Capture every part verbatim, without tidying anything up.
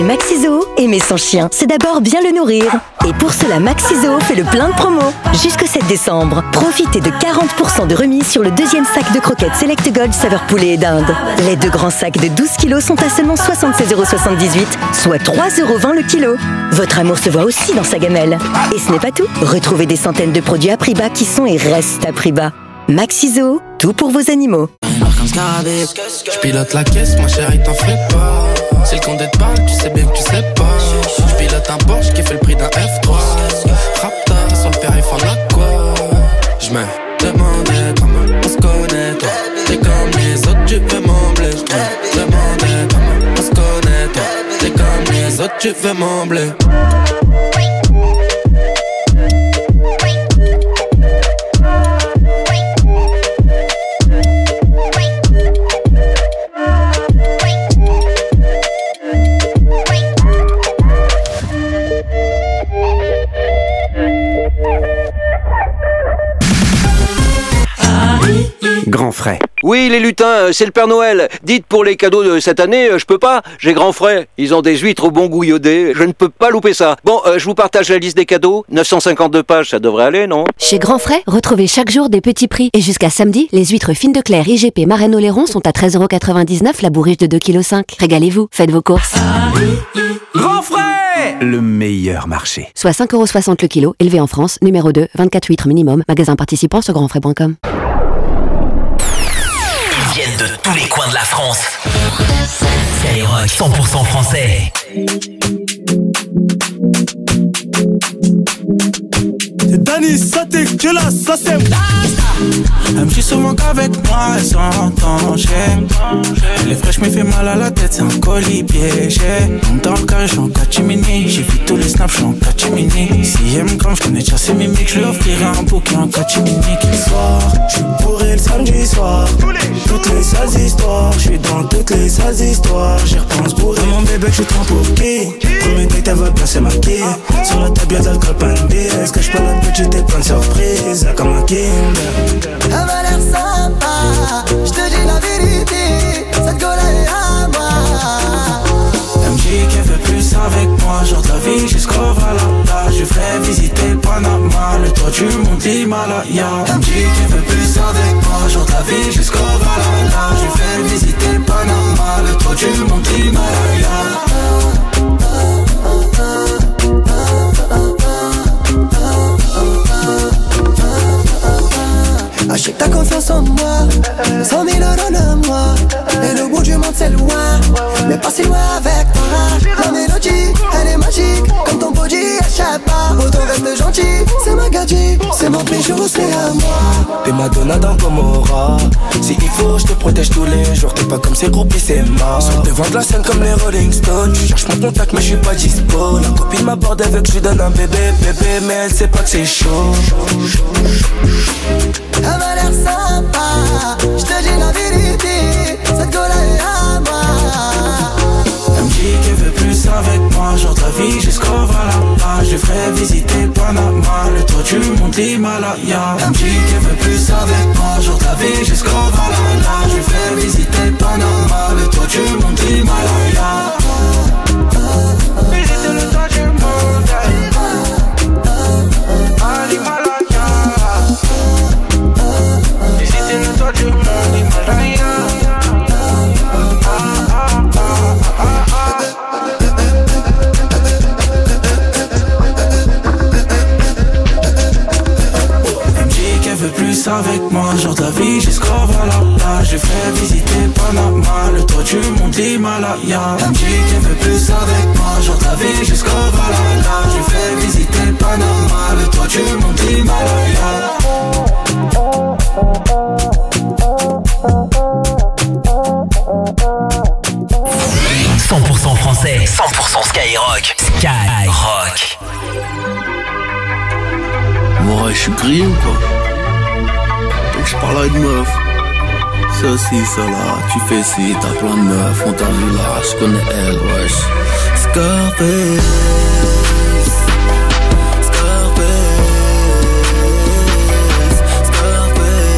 Maxiso, aimer son chien, c'est d'abord bien le nourrir. Et pour cela, Maxiso fait le plein de promos. Jusqu'au sept décembre, profitez de quarante pour cent de remise sur le deuxième sac de croquettes Select Gold saveur poulet et dinde. Les deux grands sacs de douze kilos sont à seulement soixante-seize euros soixante-dix-huit, soit trois euros vingt le kilo. Votre amour se voit aussi dans sa gamelle. Et ce n'est pas tout. Retrouvez des centaines de produits à prix bas qui sont et restent à prix bas. Maxiso, tout pour vos animaux. Je pilote la caisse, ma chérie, t'en fais pas. C'est le condé de balle, tu sais bien que tu sais pas. Je pilote un Porsche qui fait le prix d'un F trois. Rapta sur le périph' en aqua. Je me demandais comment on se connaît, toi. T'es comme les autres, tu veux m'embler. Je me demandais comment on se connaît, toi. T'es comme les autres, tu veux m'embler. Grand frais. Oui, les lutins, c'est le Père Noël. Dites pour les cadeaux de cette année, je peux pas. J'ai grand frais. Ils ont des huîtres au bon goût iodé. Je ne peux pas louper ça. Bon, euh, je vous partage la liste des cadeaux. neuf cent cinquante-deux pages, ça devrait aller, non? Chez Grand Frais, retrouvez chaque jour des petits prix. Et jusqu'à samedi, les huîtres fines de Claire I G P Marraine Oléron sont à treize euros quatre-vingt-dix-neuf la bourriche de deux virgule cinq kilos. Régalez-vous, faites vos courses. Grand frais, le meilleur marché. Soit cinq euros soixante le kilo, élevé en France, numéro deux, vingt-quatre huîtres minimum, magasin participant sur grand frais point com. Ils viennent de tous les coins de la France. Skyrock cent pour cent français. C'est Dani, ça t'es que là, ça c'est. Elle me dit souvent qu'avec moi elle s'entend, j'aime. Elle est fraîche, me fait mal à la tête, c'est un colis piégé. Dans le carré, j'suis en catimini. J'ai vu tous les snaps, j'suis en catimini. Si elle me comme, j'connais déjà ses mimiques. J'lui offrirai un bouquet en catimini. Soir, j'suis bourré le samedi soir. Toutes les sales histoires, j'suis dans toutes les sales histoires. J'y repense bourré. Mon bébé, j'suis trop pour qui? Premier date, elle va bien se maquiller. Sur la table, y'a d'alcool, pas de bière. Est-ce que j'peux la petite et plein de surprises? Comme un Kinder. Elle m'a l'air sympa, j'te dis la vérité, cette gueule est à moi. Elle me dit qu'elle veut plus avec moi, jour de la vie jusqu'au Valhalla. Je ferai visiter le Panama, le toit du mont Himalaya. Elle me dit qu'elle veut plus avec moi, jour de la vie jusqu'au Valhalla. Je ferai visiter le Panama, le toit du mont Himalaya. Achète ta confiance en moi, cent mille euros de moi. Et le bout du monde c'est loin, mais pas si loin avec toi. La mélodie, elle est magique, comme ton body, échappe pas. Autant reste gentil, c'est ma gadget, c'est mon bijou, c'est à moi. T'es Madonna dans Gomorrah. Si il faut, je te protège tous les jours. T'es pas comme ces groupies, c'est mort. Sur devant de la scène comme les Rolling Stones. Tu cherches mon contact, mais je suis pas dispo. La copine m'aborde avec, je lui donne un bébé, bébé, mais elle sait pas que c'est chaud. Elle m'a l'air sympa, j'te dis la vérité, cette gueule est à moi. Elle me dit qu'elle veut plus avec moi, jour de la vie jusqu'au Valhalla. Je ferai visiter le Panama, le toit du mont Himalaya. Elle me dit qu'elle veut plus avec moi, jour de la vie jusqu'au Valhalla. Je ferai visiter le Panama, le toit du mont Himalaya. Visiter le toit du monde Himalaya. Visiter le toit du monde Himalaya. Plus avec moi, jour de la vie jusqu'au Valhalla. Je ferai visiter Panama, le toit du mont Himalaya. Elle me dit qu'elle veut plus avec moi, jour de la vie jusqu'au Valhalla. Je ferai visiter Panama, le toit du mont Himalaya. cent pour cent français, cent pour cent Skyrock. Skyrock. Moi, je suis grillé ou quoi? Je parle à une meuf. Ça ci, ça là, tu fais ci, t'as plein de meufs, on t'a vu là, je connais elle, wesh. Scarface, Scarface, Scarface,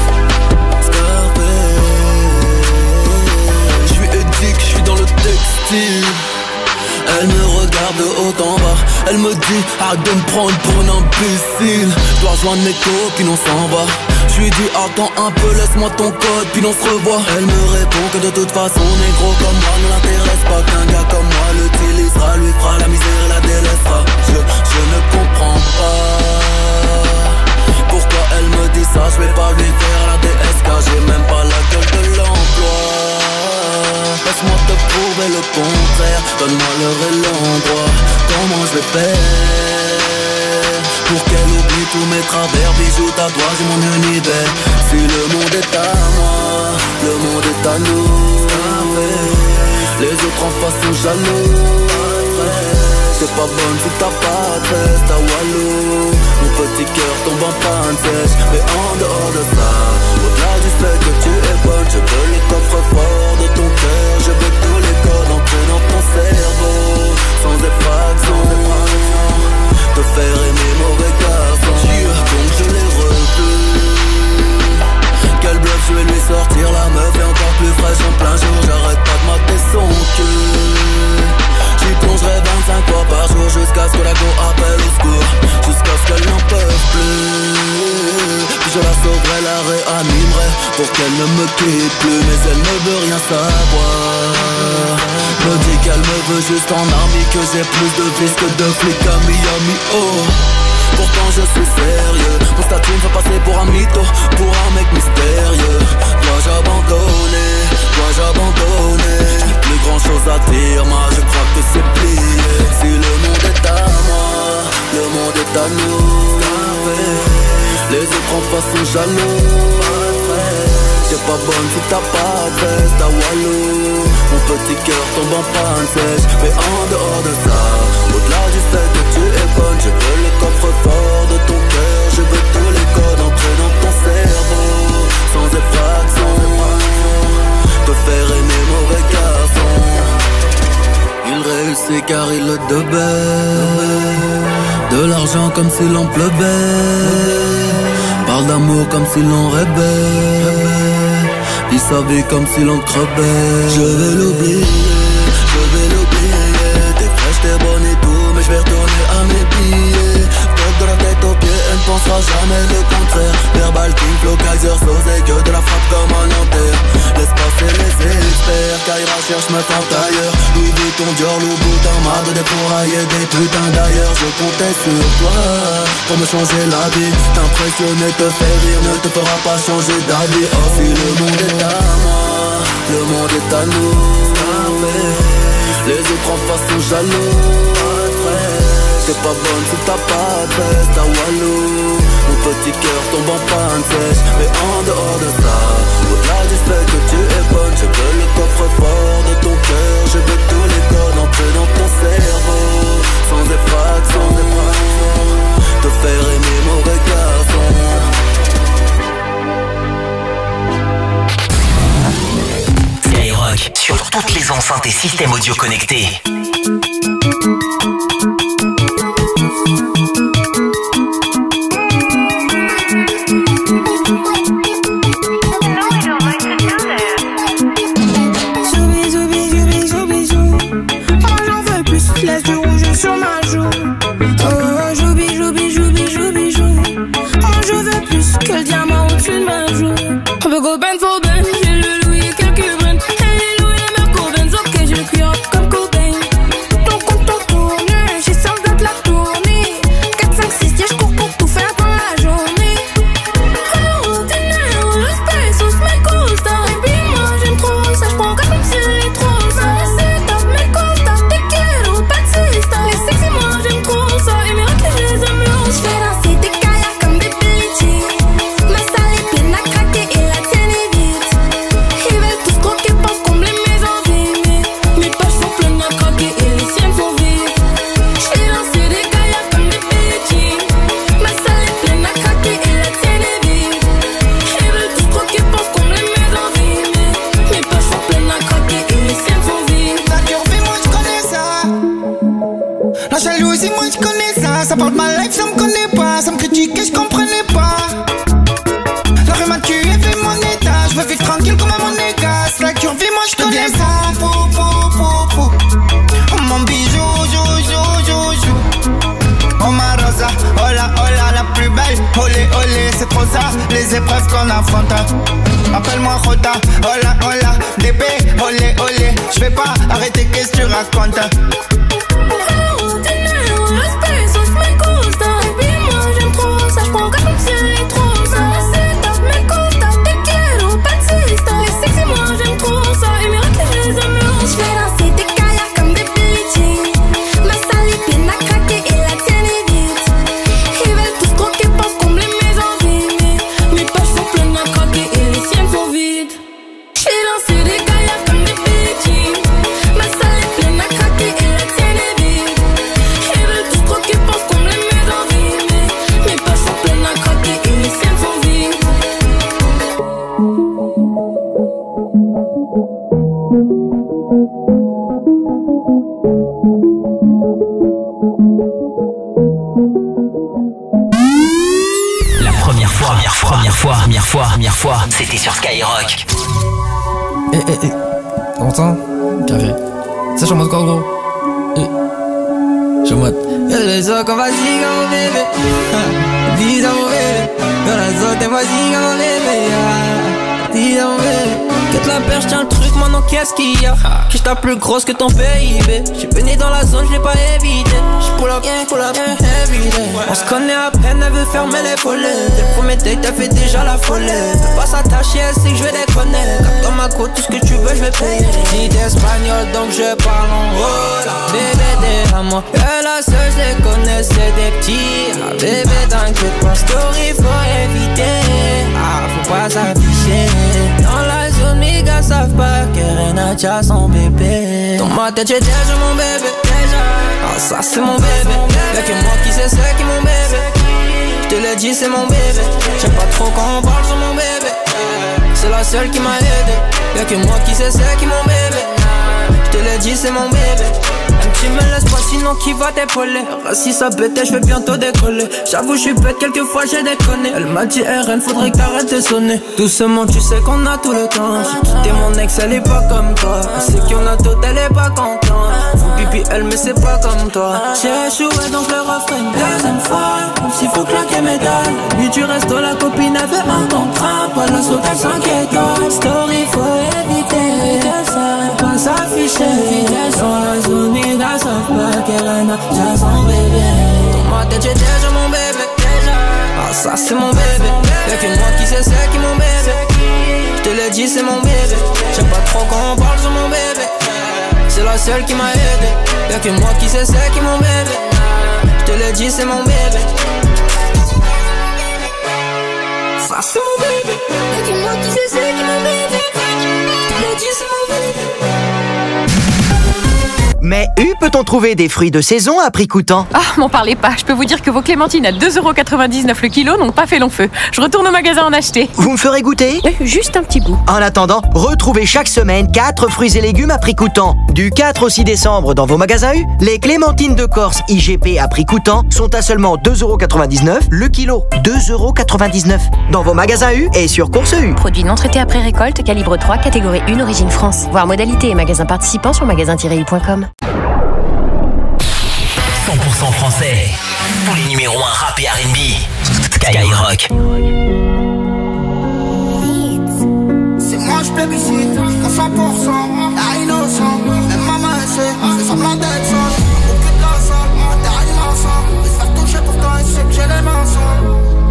Scarface. Je suis éthique, je suis dans le texte. impossible. Elle me regarde de haut en bas. Elle me dit arrête de me prendre pour un imbécile. Je dois rejoindre mes copines, on s'en va. Je lui dis attends un peu, laisse-moi ton code, puis on se revoit. Elle me répond que de toute façon négro comme moi ne l'intéresse pas, qu'un gars comme moi l'utilisera, lui fera la misère et la délaissera. Je, je ne comprends pas pourquoi elle me dit ça. Je vais pas lui faire la D S K, j'ai même pas la gueule de l'emploi. Laisse-moi te prouver le contraire, donne-moi l'heure et l'endroit. Comment je vais faire pour qu'elle oublie tous mes travers, bijoux, tatouages et mon univers. Si le monde est à moi, le monde est à nous. Les autres en face sont jaloux. C'est pas bonne si t'as pas de test à Walou. Mon petit cœur tombe en panne sèche. Mais en dehors de ça, au-delà du fait que tu es bonne, je veux le coffre-fort de ton cœur. Je veux tous les codes entrés dans ton cerveau. Sans effraction, te faire aimer mauvais garçon. Donc je l'ai revu. Quel bluff, je vais lui sortir la meuf est encore plus fraîche en plein jour. J'arrête pas de mater son cul. J'y plongerai vingt-cinq fois par jour jusqu'à ce que la go appelle au secours, jusqu'à ce qu'elle n'en peut plus. Puis je la sauverai, la réanimerai pour qu'elle ne me quitte plus. Mais elle ne veut rien savoir. Me dit qu'elle me veut juste en armée, que j'ai plus de vis que de flics à Miami. Oh, pourtant je suis sérieux. Mon statut me fait passer pour un mytho, pour un mec mystérieux. Dois-je abandonner, dois-je abandonner? J'ai plus grand chose à dire, moi je crois que c'est plié. Si le monde est à moi, le monde est à nous. Les autres en face sont jaloux. C'est pas bonne si t'as pas de veste à Walou. Mon petit cœur tombe en panne sèche. Mais en dehors de ça, au-delà du fait que tu es bonne, je veux le coffre-fort de ton cœur. Je veux tous les codes entrés dans ton cerveau. Sans effraction, te faire aimer mauvais garçon. Il réussit car il le devait. De l'argent comme s'il en pleuvait. Parle d'amour comme s'il en rêvait. Il savait comme s'il en crevait. Je vais l'oublier, je vais l'oublier. T'es fraîche, t'es bonne et tout, mais je vais retourner à mes billets. Tête de la tête aux pieds, elle ne pensera jamais le contraire. Verbal King, Flow, Kaiser, Sauce, que de la frappe comme un Nanterre. Laisse passer les experts, Kaira cherche me tente ailleurs. Louis Vuitton, Dior, Louboutin, marre de dépourailler des putains d'ailleurs. Je comptais sur toi pour me changer la vie. T'impressionner, te faire rire, ne te fera pas changer d'avis. Oh, si le monde est à moi, le monde est à nous. Les autres en face sont jaloux. C'est pas bonne si t'as pas de veste à Walou. Mon petit cœur tombe en panne sèche. Mais en dehors de ça, au-delà du fait que tu es bonne, je veux le coffre-fort de ton cœur. Je veux tous les codes entrés dans ton cerveau. Sans effraction, te faire aimer mauvais garçon. Skyrock, sur toutes les enceintes et systèmes audio connectés. Ça parle de ma life, ça me connaît pas. Ça me critique et je comprenais pas. La rue m'a tué, fait mon état. Je veux vivre tranquille comme un monégasque. La curvie, moi je connais ça. Faux, faux, faux, faux. c'est trop ça, les épreuves qu'on affronte. Appelle-moi Rota, hola hola, bébé, olé olé. J'vais pas arrêter, qu'est-ce que tu racontes? Première fois, première fois, première fois, c'était sur Skyrock. Eh, eh, eh, t'entends? Carré. Ça, je suis en mode quoi, gros? Eh, je suis en mode. Y'a les autres qu'on va ziga mon bébé. Dis à mon bébé. Y'a les autres, t'es moi ziga mon bébé. Dis à mon bébé. Quitte la perche, tiens le truc, maintenant qu'est-ce qu'il y a? Que j't'appe plus grosse que ton P I B. J'suis venu dans la zone, j'l'ai pas évité. J'pull up, yeah, pull up, yeah, everyday. On se connaît à peine, elle veut fermer les volets. Dès le premier date, elle fait déjà la folie. Veux pas s'attacher, elle sait que j'vais déconner. Cap dans ma côte, tout ce que tu veux, j'vais payer. Dit espagnol, donc je parle en rôle. Bébé, t'es à moi. Et la seule, j'les connais, c'est des petits. Ah, bébé, t'inquiète pas, story, faut éviter. Ah, faut pas s'afficher. Dans la zone, mes gars savent pas que Renacha son bébé. Dans ma tête j'ai déjà mon bébé. Ah ça c'est mon bébé. Y'a que moi qui sais c'est qui mon bébé. J'te l'ai dit c'est mon bébé. J'aime pas trop quand on parle sur mon bébé. C'est la seule qui m'a aidé. Y'a que moi qui sais c'est qui mon bébé. J'te l'ai dit c'est mon bébé. Même tu me laisses pas sinon qui va t'épauler. Si ça bête je vais bientôt décoller. J'avoue je suis bête quelquefois j'ai déconné. Elle m'a dit R N faudrait que t'arrêtes de sonner. Doucement tu sais qu'on a tout le temps. J'ai quitté mon ex elle est pas comme toi. Elle sait qu'on a tout elle est pas contente. Faut pipi elle mais c'est pas comme toi. J'ai échoué donc le refrain une deuxième fois. Comme s'il faut claquer mes dalles. Nuit du resto la copine avait un contrat. Pas la saute elle s'inquiète. Story faut éviter. Faut pas s'afficher. Dans la zone les gars savent pas qu'elle a déjà son bébé. Dans ma tête j'ai déjà mon bébé. Ah ça c'est mon bébé. Y'a que moi qui sais c'est qui mon bébé. J'te l'ai dit c'est mon bébé. J'aime pas trop quand on parle sur mon bébé. C'est la seule qui m'a aidé. Y'a que moi qui sais c'est qui mon bébé. J'te l'ai dit c'est mon bébé. Ça c'est mon bébé. Y'a que moi qui sais c'est qui mon bébé. J'te l'ai dit c'est mon bébé. Mais où peut-on trouver des fruits de saison à prix coûtant? Ah, m'en parlez pas. Je peux vous dire que vos clémentines à deux euros quatre-vingt-dix-neuf le kilo n'ont pas fait long feu. Je retourne au magasin en acheter. Vous me ferez goûter? Oui, juste un petit bout. En attendant, retrouvez chaque semaine quatre fruits et légumes à prix coûtant. Du quatre au six décembre dans vos magasins U, les clémentines de Corse I G P à prix coûtant sont à seulement deux euros quatre-vingt-dix-neuf le kilo. deux euros quatre-vingt-dix-neuf dans vos magasins U et sur Course U. Produit non traité après récolte, calibre trois, catégorie un, origine France. Voir modalité et magasins participants sur magasin tiret u point com. cent pour cent français. Tous les numéros un rap et R and B. Skyrock. C'est moi je plébiscite à cent pour cent. La innocent, même maman elle sait. C'est semblant d'être sage. Aucune de la salle, ma terre est ensemble. Je vais se faire toucher pourtant elle sait que j'ai les mains sales.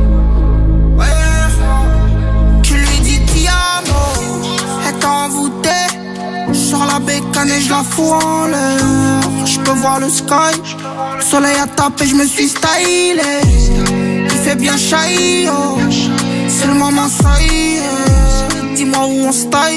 Ouais. Tu lui dis Tiamo, elle t'a envoûté. Je sors la bécane et je la fous en l'air. Je peux voir le sky. Le soleil a tapé, je me suis stylé. Il fait bien chahi, oh. C'est le moment, ça y est. Dis-moi où on se taille.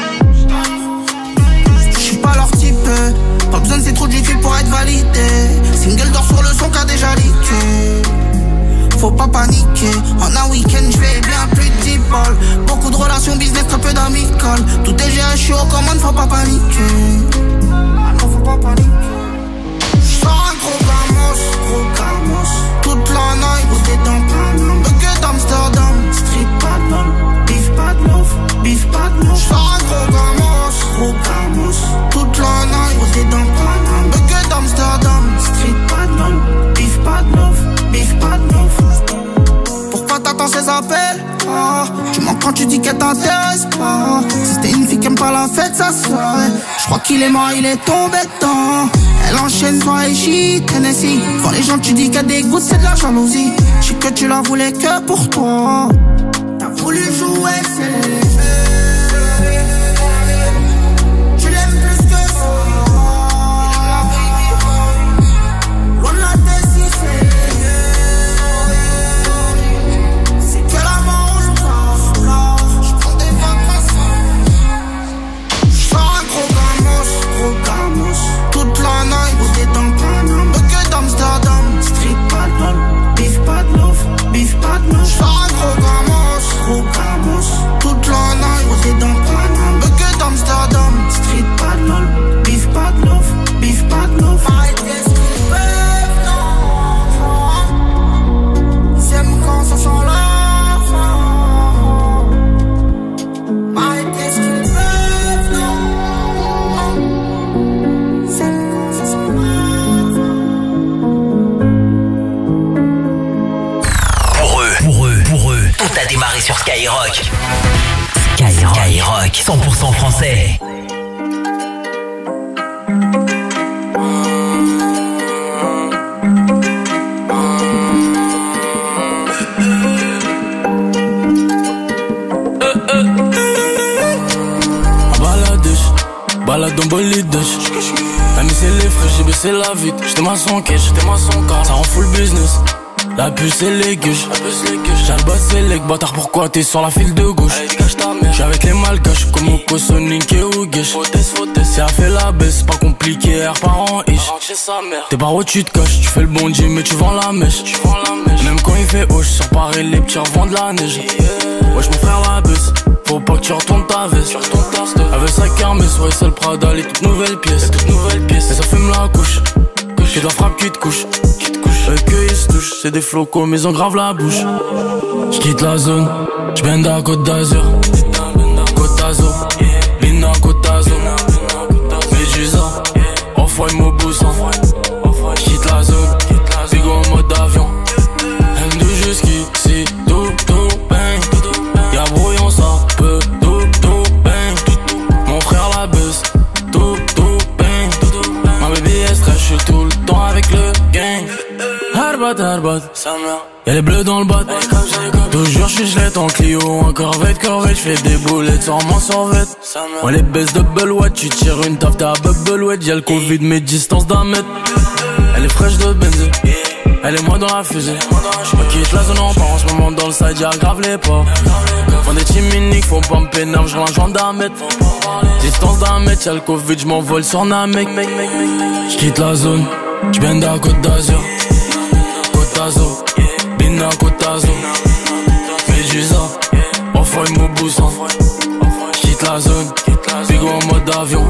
Je suis pas leur type. Pas besoin de ces trous de fil pour être validé. Single d'or sur le son qu'a déjà leaké. Faut pas paniquer. En un week-end, je vais bien plus de dix balles. Beaucoup de relations business, très peu d'amicales. Tout est géré, je suis aux commandes, faut pas paniquer. Ah non, faut pas paniquer. J'sors un gros gamos, gros gamos. Toute la night, où t'es dans Paname. Bucket d'Amsterdam, street pas de lol. Beef pas de love, beef pas de love. J'sors un gros gamos, gros gamos. Toute la night, où t'es dans Paname. Bucket d'Amsterdam, street pas de lol. Beef pas de love, beef pas de love. Pourquoi t'attends ces appels? tu dis qu'elle t'intéresse pas. Si c'était une fille qui aime pas la fête, ça serait. Je crois qu'il est mort, il est tombé dedans. Elle enchaîne toi et shit, Tennessee. Quand les gens tu dis qu'elle dégoûte, c'est de la jalousie. Je sais que tu la voulais que pour toi. T'as voulu jouer, c'est les jeux. Tu l'aimes plus que ça. Loin de la tête, si c'est. C'est que la mort, je passe là. Je prends des vacances. Je sors un gros gamos, gros gamos. Toute la night, beauté dans le Paname. Bucket d'Amsterdam, street pas de lol. Bif pas de love, bif pas de love. Je sors un gros gamos, gros gamos. Toute la night, beauté dans le Paname. Bucket d'Amsterdam, street pas de lol. Bif pas de love, bif pas de love. Arrête qu'est-ce qu'ils peuvent, non. Ils aiment quand ça sent la fin. Arrête qu'est-ce qu'ils peuvent, non. Ils aiment quand ça sent la fin. Pour eux, pour eux, pour eux, tout a démarré sur Skyrock. Skyrock, Skyrock, cent pour cent français. Balade en bolide, la mise c'est les frais, j'ai baissé la vitre. J'étais ma son cash, j'étais ma son car. Ça rend full business. La puce et les gueuches. J'ai le boss et les bâtard, pourquoi t'es sur la file de gauche? J'suis avec les malgaches, comme Oko, Sonic et Ougesh. Si elle fait la baisse, pas compliqué, air par an ish. T'es par où tu te caches, tu fais le bon Dieu mais tu vends la mèche. Même quand il fait hoche, sur Paris les petits revendent la neige. Wesh mon frère la baisse, faut pas que tu retournes ta veste. Avec sa kermesse, ouais c'est le Prada, les toutes nouvelles pièces. Et ça fume la couche, que de la frappe qui te couche. Avec eux ils se touchent, c'est des flocos mais ils ont grave la bouche. J'quitte la zone, j'bende à Côte d'Azur. Côte d'Azur, Lina Côte d'Azur. Médusa, off-white Mobusan. J'quitte la zone, bigo en mode avion. M deux jusqu'ici, tout, tout, bang. Y'a brouillon ça, peu, tout, tout, bang. Mon frère la baisse, tout, tout, bang. Ma baby est stress, j'suis tout le temps avec le gang. Harbat, harbat, y'a les bleus dans le bat. Toujours j'suis gelette en Clio, en corvette, corvette. J'fais des boulettes sur mon survêt. Ouais les baisses de Bullwet, tu tires une taf, t'as Bubbleweed. Y'a le Covid, mais distance d'un mètre. Elle est fraîche de benzé, elle est moi dans la fusée. J'quitte la zone en part, en ce moment dans le side, y'a grave les pas. Font des chiminiques, faut pas me péner, j'rends la jointe d'un mètre. Distance d'un mètre, y'a le Covid, j'm'envole sur Namek. J'quitte la zone, j'bende à Côte d'Azur. Côte d'Azur, Bina Côte d'Azur. Médusa, off-white Mobusan. J'quitte la zone, bigo en mode avion.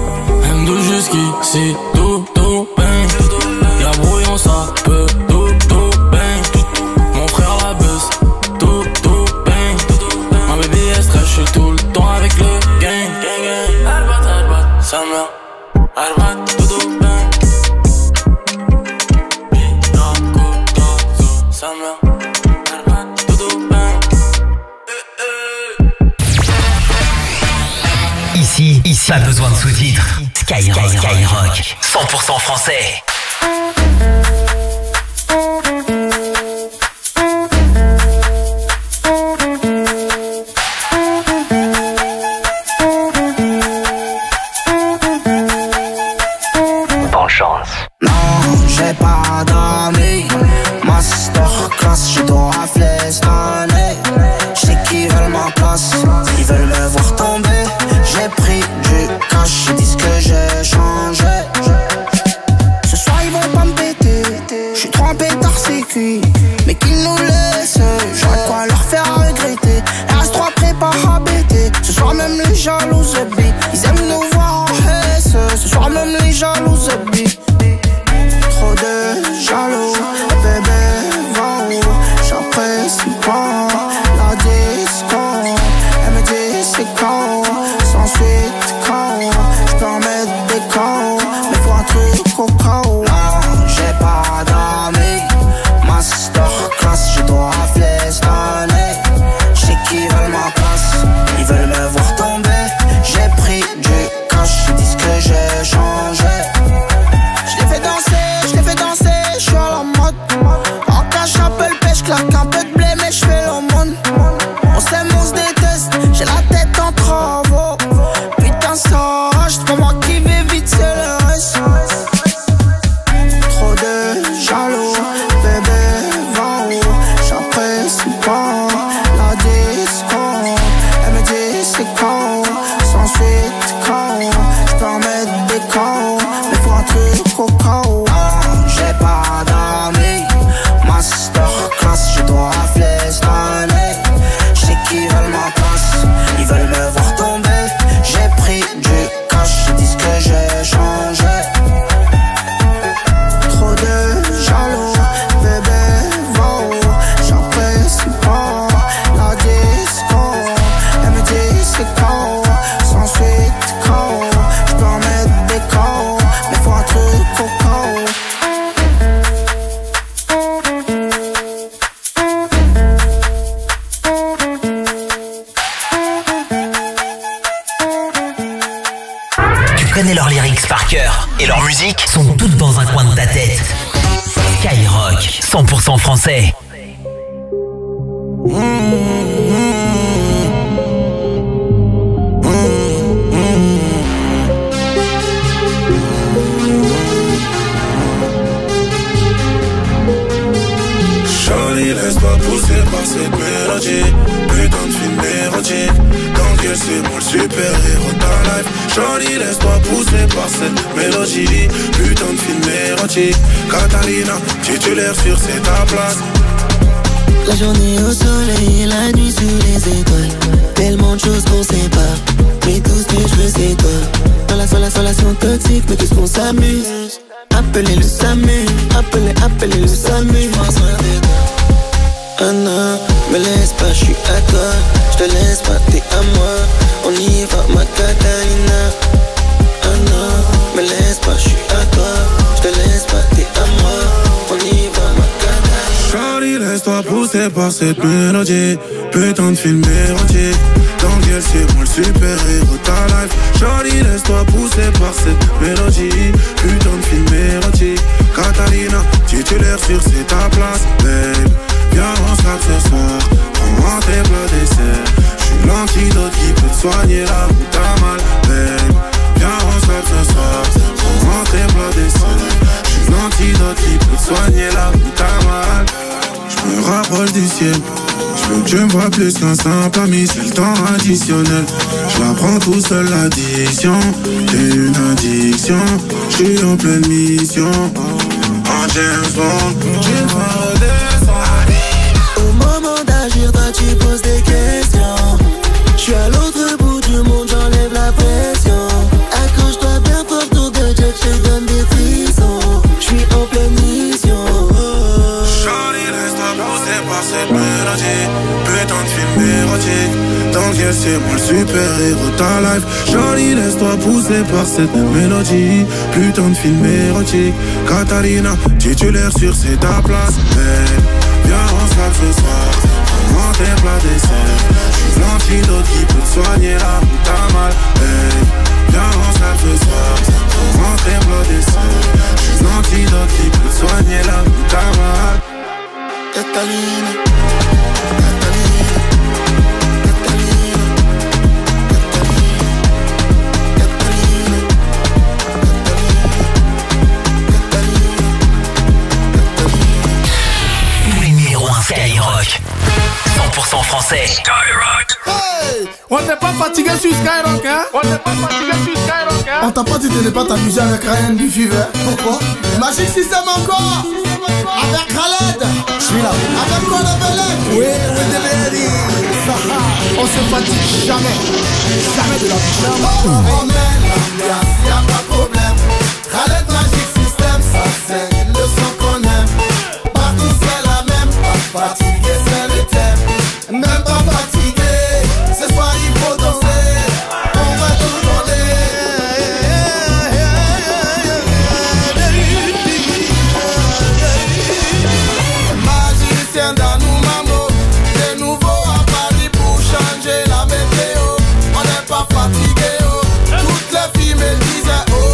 M deux jusqu'ici, tout, tout, bang. Y'a brouillon ça, peu, tout, tout, bang. Mon frère la baisse, tout, tout, bang. Ma baby est stress, j'suis tout le temps avec le gang. Arbat, arbat, ça me arbat, tout, tout, bang. Ici, ici, pas besoin de sous-titres. Skyrock, Skyrock, cent pour cent français. Bonne chance. Non, j'ai pas d'amis. Masterclass, je dois flestonner. J'sais qu'ils veulent ma place, ils veulent me voir tomber. J'ai pris du cash, ils disent que j'ai changé. Ce soir ils vont pas me péter, j'suis trop en pétard, c'est cuit. Mais qu'ils nous laissent, j'aurais de quoi leur faire regretter. R S trois prépare à bêter. Ce soir même les jalouses bi, ils aiment nous voir en S. Ce soir même les jalouses bi. Trop de jaloux, bébé va où? J'apprécie pas la disco. Elle me dit c'est quand, sans suite quand. J'peux en mettre des quand, mais faut un truc au cas où. Non, j'ai pas d'amis. Masterclass, je dois flestonner. J'sais qu'ils veulent ma place, un truc au cas où. J'ai pas d'amis, masterclass, je dois flestonner. J'sais qu'ils veulent ma place, ils veulent me voir tomber. J'ai pris du cash, ils disent que j'ai changé. Trop de jaloux, bébé, va où? J'apprécie pas la disco. Elle me dit c'est quand, sans suite quand. J'peux en mettre des quand, mais faut un truc au quand. Tu connais leurs lyrics par cœur et leurs musiques sont toutes dans un coin de ta tête. Skyrock, cent pour cent français. Charlie, laisse-toi pousser par cette mélodie. Putain de film érotique. Dans quel c'est moi le super-héros de ta life. Charlie, laisse-toi pousser par cette mélodie. Putain de film érotique. Catalina, titulaire sur c'est ta place. La journée au soleil, la nuit sous les étoiles. Tellement de choses qu'on sait pas, mais tout ce que je veux c'est toi. Dans la la relation toxique, mais tout ce qu'on s'amuse. Appelez le SAMU, appelez, appelez le SAMU. Anna, me laisse pas, je suis à toi. Je te laisse pas, t'es à moi. On y va, ma Catalina. Anna, me laisse pas, je suis à toi. Je te laisse pas, t'es à moi. On y va, ma Catalina. Charlie, laisse-toi pousser par cette mélodie. Putain de film érotique. Dans quel c'est moi le super-héros de ta life. Charlie, laisse-toi pousser par cette mélodie. Putain de film érotique. Catalina, titulaire sur c'est ta place, babe. Viens on s'appe ce soir, prends-moi tes plats dessert. J'suis l'antidote qui peut te soigner là où t'as mal, babe. Viens on s'appe ce soir, prends-moi tes plats dessert. J'suis l'antidote qui peut te soigner là où t'as mal. J'me rapproche du ciel, j'veux que tu me vois plus qu'un simple ami. C'est le temps additionnel, j'la prends tout seul l'addition. T'es une addiction, j'suis en pleine mission. En James Bond, tu vas redescendre. Au moment d'agir, toi tu poses des questions. J'suis à l'autre bout du monde, j'enlève la pression. Accroche-toi bien fort, tour de jet, je donne des frissons. J'suis en pleine mission. Charlie, laisse-toi pousser par cette mélodie. Putain de film érotique. Dans quel c'est moi le super-héros de ta life. Charlie, laisse-toi pousser par cette mélodie. Putain de film érotique. Catalina, titulaire sur c'est ta place, babe. Viens on s'appe ce soir, prends-moi tes plats dessert. J'suis l'antidote qui peut te soigner là où t'as mal, babe. Viens on s'appe ce soir, prends-moi tes plats dessert. J'suis l'antidote qui peut te soigner là où t'as mal. Catalina, Skyrock, cent pour cent français. Skyrock. Hey, on n'est pas fatigué sur Skyrock, hein? On n'est pas fatigué sur Skyrock, hein? On t'a pas dit de ne pas t'amuser avec Ryan du Fever. Pourquoi? Magic System encore. Avec Khaled. Je suis là. Avec quoi le Belek? Oui, oui, de Belek. On se fatigue jamais. Jamais de la vie. On est l'ambiance, y'a pas de problème. Khaled Magic System, ça c'est le son qu'on aime. Partout c'est la même. Fatigué c'est le thème. Même pas fatigué. Ce soir il faut danser. On va tout donner. Magicien dans nous maman. De nouveau à Paris pour changer la météo. On n'est pas fatigué oh. Toutes les filles me disaient oh.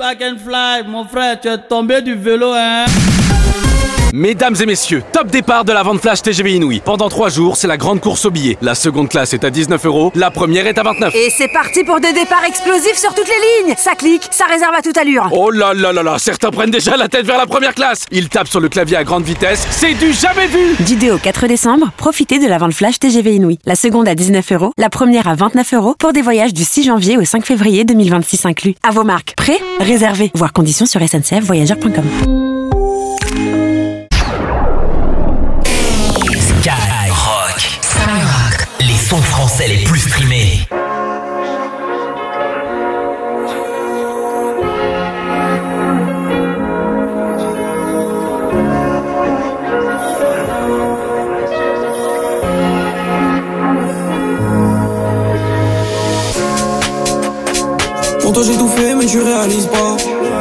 Back and fly, mon frère, tu es tombé du vélo, hein? Mesdames et messieurs, top départ de la vente flash T G V Inouï. Pendant trois jours, c'est la grande course au billet. La seconde classe est à dix-neuf euros, la première est à vingt-neuf. Et c'est parti pour des départs explosifs sur toutes les lignes. Ça clique, ça réserve à toute allure. Oh là là là là, certains prennent déjà la tête vers la première classe. Ils tapent sur le clavier à grande vitesse, c'est du jamais vu. Du deux au quatre décembre, profitez de la vente flash T G V Inouï. La seconde à dix-neuf euros, la première à vingt-neuf euros pour des voyages du six janvier au cinq février deux mille vingt-six inclus. À vos marques. Prêts? Réservez. Voir conditions sur s n c f voyageurs point com. Skyrock. Skyrock. Les sons français les plus streamés. Pour toi j'ai tout fait mais tu réalises pas.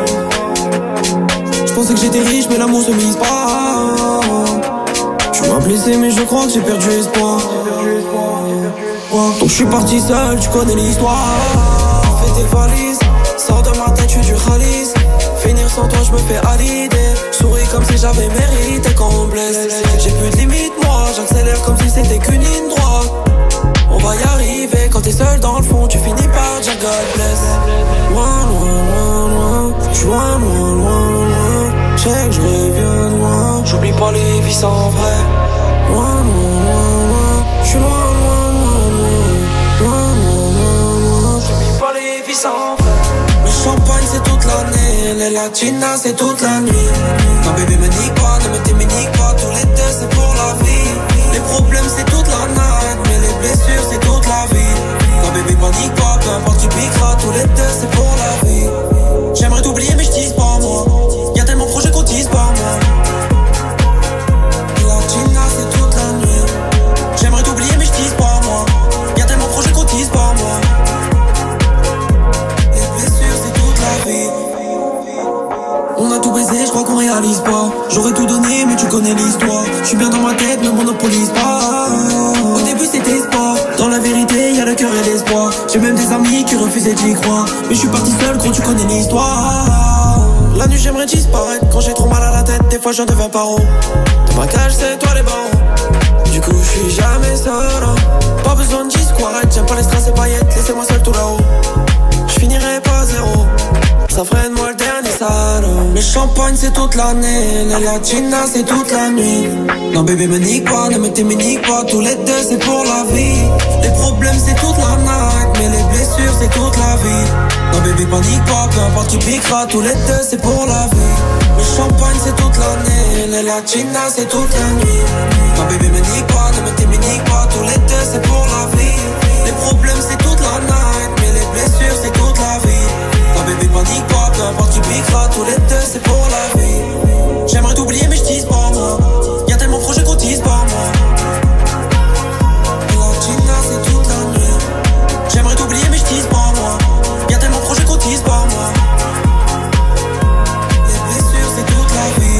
Je pensais que j'étais riche mais l'amour se mise pas. Tu m'as blessé mais je crois que j'ai perdu espoir. Donc je suis parti seul, tu connais l'histoire. Fais tes valises, sors de ma tête, je suis du Khalis. Finir sans toi je me fais à l'idée. Souris comme si j'avais mérité quand on blesse. J'ai plus de limite moi, j'accélère comme si c'était qu'une ligne droite. On va y arriver, quand t'es seul dans le fond tu finis par dire God bless. Loin, loin, loin, loin, j'suis loin, loin, loin, loin. J'sais que je reviens de loin, j'oublie pas les vies sans vrai. Loin, loin, loin, loin, j'suis loin, loin, loin, loin. Loin, loin, loin, loin, j'oublie pas les vies sans vrai. Le champagne c'est toute l'année, les latinas c'est toute la nuit. Non bébé me nique pas, ne me t'éminique pas, tous les deux c'est pour la vie. Les problèmes c'est toute la night, mais les blessures c'est toute la vie. Non bébé panique pas, peu importe tu piqueras, tous les deux c'est pour la vie. J'aimerais t'oublier mais je tease pas moi. Y'a tellement de projets qu'on tease pas moi. Latina c'est toute la nuit. J'aimerais t'oublier mais je tease pas moi. Y'a tellement de projets qu'on tease pas moi. Les blessures c'est toute la vie. On a tout baisé, je crois qu'on réalise pas. J'aurais tout donné mais tu connais l'histoire. Je suis bien dans ma tête, ne monopolise pas. Au début c'était sport. Dans la vérité y'a le cœur et l'espoir. J'ai même des amis qui refusaient d'y croire. Mais je suis parti seul quand tu connais l'histoire. La nuit j'aimerais disparaître. Quand j'ai trop mal à la tête, des fois j'en deviens paro. Dans ma cage c'est toi les barreaux. Du coup je suis jamais seul. Pas besoin de discours, j'aime pas les strass et paillettes. Laissez-moi seul tout là-haut. Je finirai pas zéro. Ça ferait de moi le dernier salaud. Le champagne c'est toute l'année, les latinas c'est toute la nuit. Non bébé me nique pas, ne me t'éminique pas, tous les deux c'est pour la vie. Les problèmes c'est toute la night, mais les blessures c'est toute la vie. Non bébé panique pas, peu importe tu piqueras, tous les deux c'est pour la vie. Le champagne c'est toute l'année, les latinas c'est toute la nuit. Non bébé me nique pas, ne me t'éminique pas, tous les deux c'est pour la vie. Les problèmes c'est toute la night, mais les blessures c'est toute la vie. Non bébé panique pas, peu importe tu piqueras, tous les deux c'est pour la vie. J'aimerais t'oublier mais je tease pas moi. Y'a tellement de projets qu'on tease pas moi. Latina c'est toute la nuit. J'aimerais t'oublier mais je tease pas moi. Y'a tellement de projets qu'on tease pas moi. Les blessures c'est toute la vie.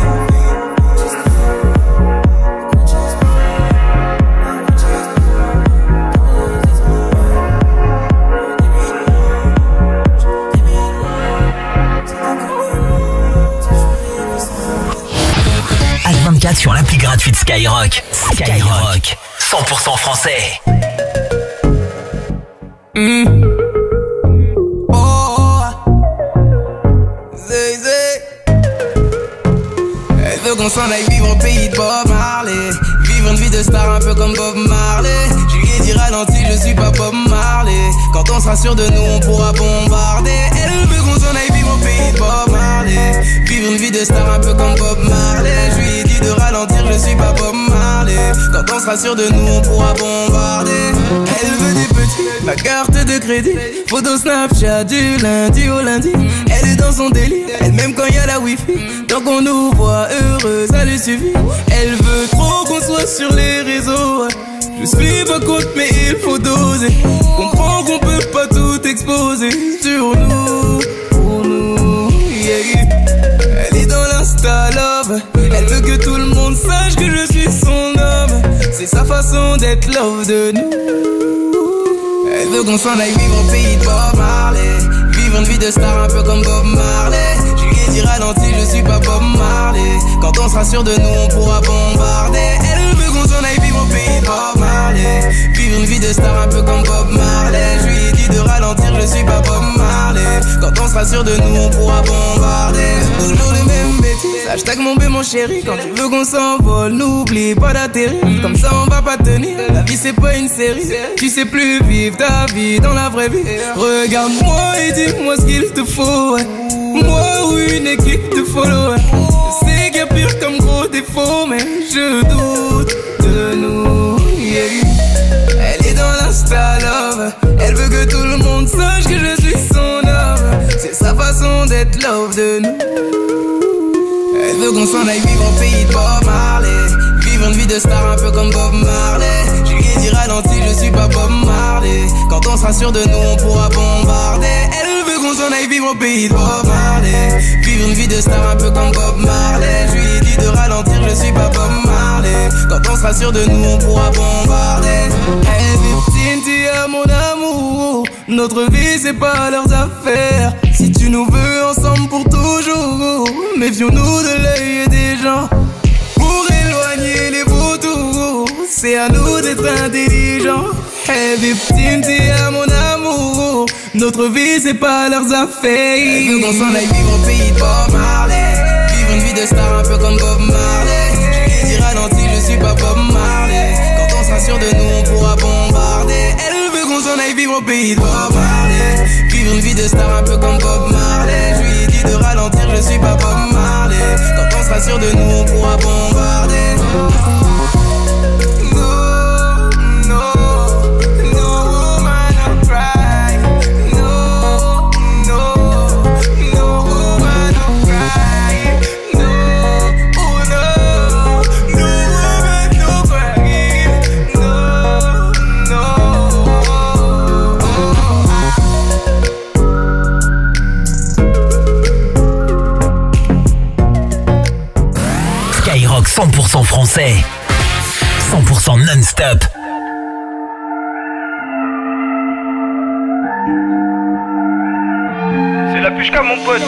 vingt-quatre sur l'appli gratuite Skyrock. Skyrock, cent pour cent français. Mmh. Oh, zé, zé. Elle veut qu'on s'en aille vivre au pays de Bob Marley. Vivre une vie de star un peu comme Bob Marley. Je lui ai dit ralenti, je suis pas Bob Marley. Quand on sera sûr de nous, on pourra bombarder. Elle veut qu'on s'en aille vivre au pays de Bob Marley. Vivre une vie de star un peu comme Bob Marley. Je lui ai dit de ralentir, je suis pas Bob Marley. Quand on sera sûr de nous, on pourra bombarder. Elle veut des petits, ma carte de crédit. Photo Snapchat du lundi au lundi. Elle est dans son délire, elle même quand y a la wifi. Tant qu'on nous voit heureux, ça lui suffit. Elle veut trop qu'on soit sur les réseaux. Je suis pas contre mais il faut doser. Comprends qu'on peut pas tout exposer sur nous, pour nous, yeah. Elle est dans l'insta love. Elle veut que tout le monde sache que je suis son homme. C'est sa façon d'être love de nous. Elle veut qu'on s'en aille vivre au pays de Bob Marley. vivre une vie de star un peu comme Bob Marley. Je lui ai dit ralenti, je suis pas Bob Marley. Quand on sera sûr de nous, on pourra bombarder. Elle veut qu'on s'en aille vivre au pays de Bob Marley. Vivre une vie de star un peu comme Bob Marley. Je lui ai dit de ralentir, je suis pas Bob Marley. Quand on sera sûr de nous, on pourra bombarder. Toujours les mêmes bêtises. Hashtag mon bé mon chéri. Quand tu veux qu'on s'envole, n'oublie pas d'atterrir. Comme ça on va pas tenir. La vie c'est pas une série. Tu sais plus vivre ta vie dans la vraie vie. Regarde-moi et dis-moi ce qu'il te faut, ouais. Moi ou une équipe de followers. Je sais qu'il y a pire comme gros défaut, mais je doute de nous, yeah. Elle est dans l'insta love. Elle veut que tout le monde sache que je suis son homme. C'est sa façon d'être love de nous. Elle veut qu'on s'en aille vivre au pays de Bob Marley. Vivre une vie de star un peu comme Bob Marley. Je lui ai dit ralenti, je suis pas Bob Marley. Quand on sera sûr de nous, on pourra bombarder. Elle veut qu'on s'en aille vivre au pays de Bob Marley. Vivre une vie de star un peu comme Bob Marley. Je lui ai dit de ralentir, je suis pas Bob Marley. Quand on sera sûr de nous, on pourra bombarder. Hey fifteen, tu es mon amour. Notre vie c'est pas leurs affaires. Si tu nous veux ensemble pour toujours, méfions-nous de l'œil des gens. Pour éloigner les vautours, c'est à nous d'être intelligents. Hey victime, t'es à mon amour. Notre vie c'est pas leurs affaires. Elle veut qu'on s'en aille vivre au pays de Bob Marley. Vivre une vie de star un peu comme Bob Marley. Je lui ai dit ralenti, je suis pas Bob Marley. Quand on sera sûr de nous, on pourra bombarder. Elle veut qu'on s'en aille vivre au pays de Bob Marley. Vivre une vie de star un peu comme Bob Marley. Je lui ai dit de ralentir, je suis pas Bob Marley. Quand on sera sûr de nous, on pourra bombarder. cent pour cent français, cent pour cent non-stop. C'est la pushka mon pote.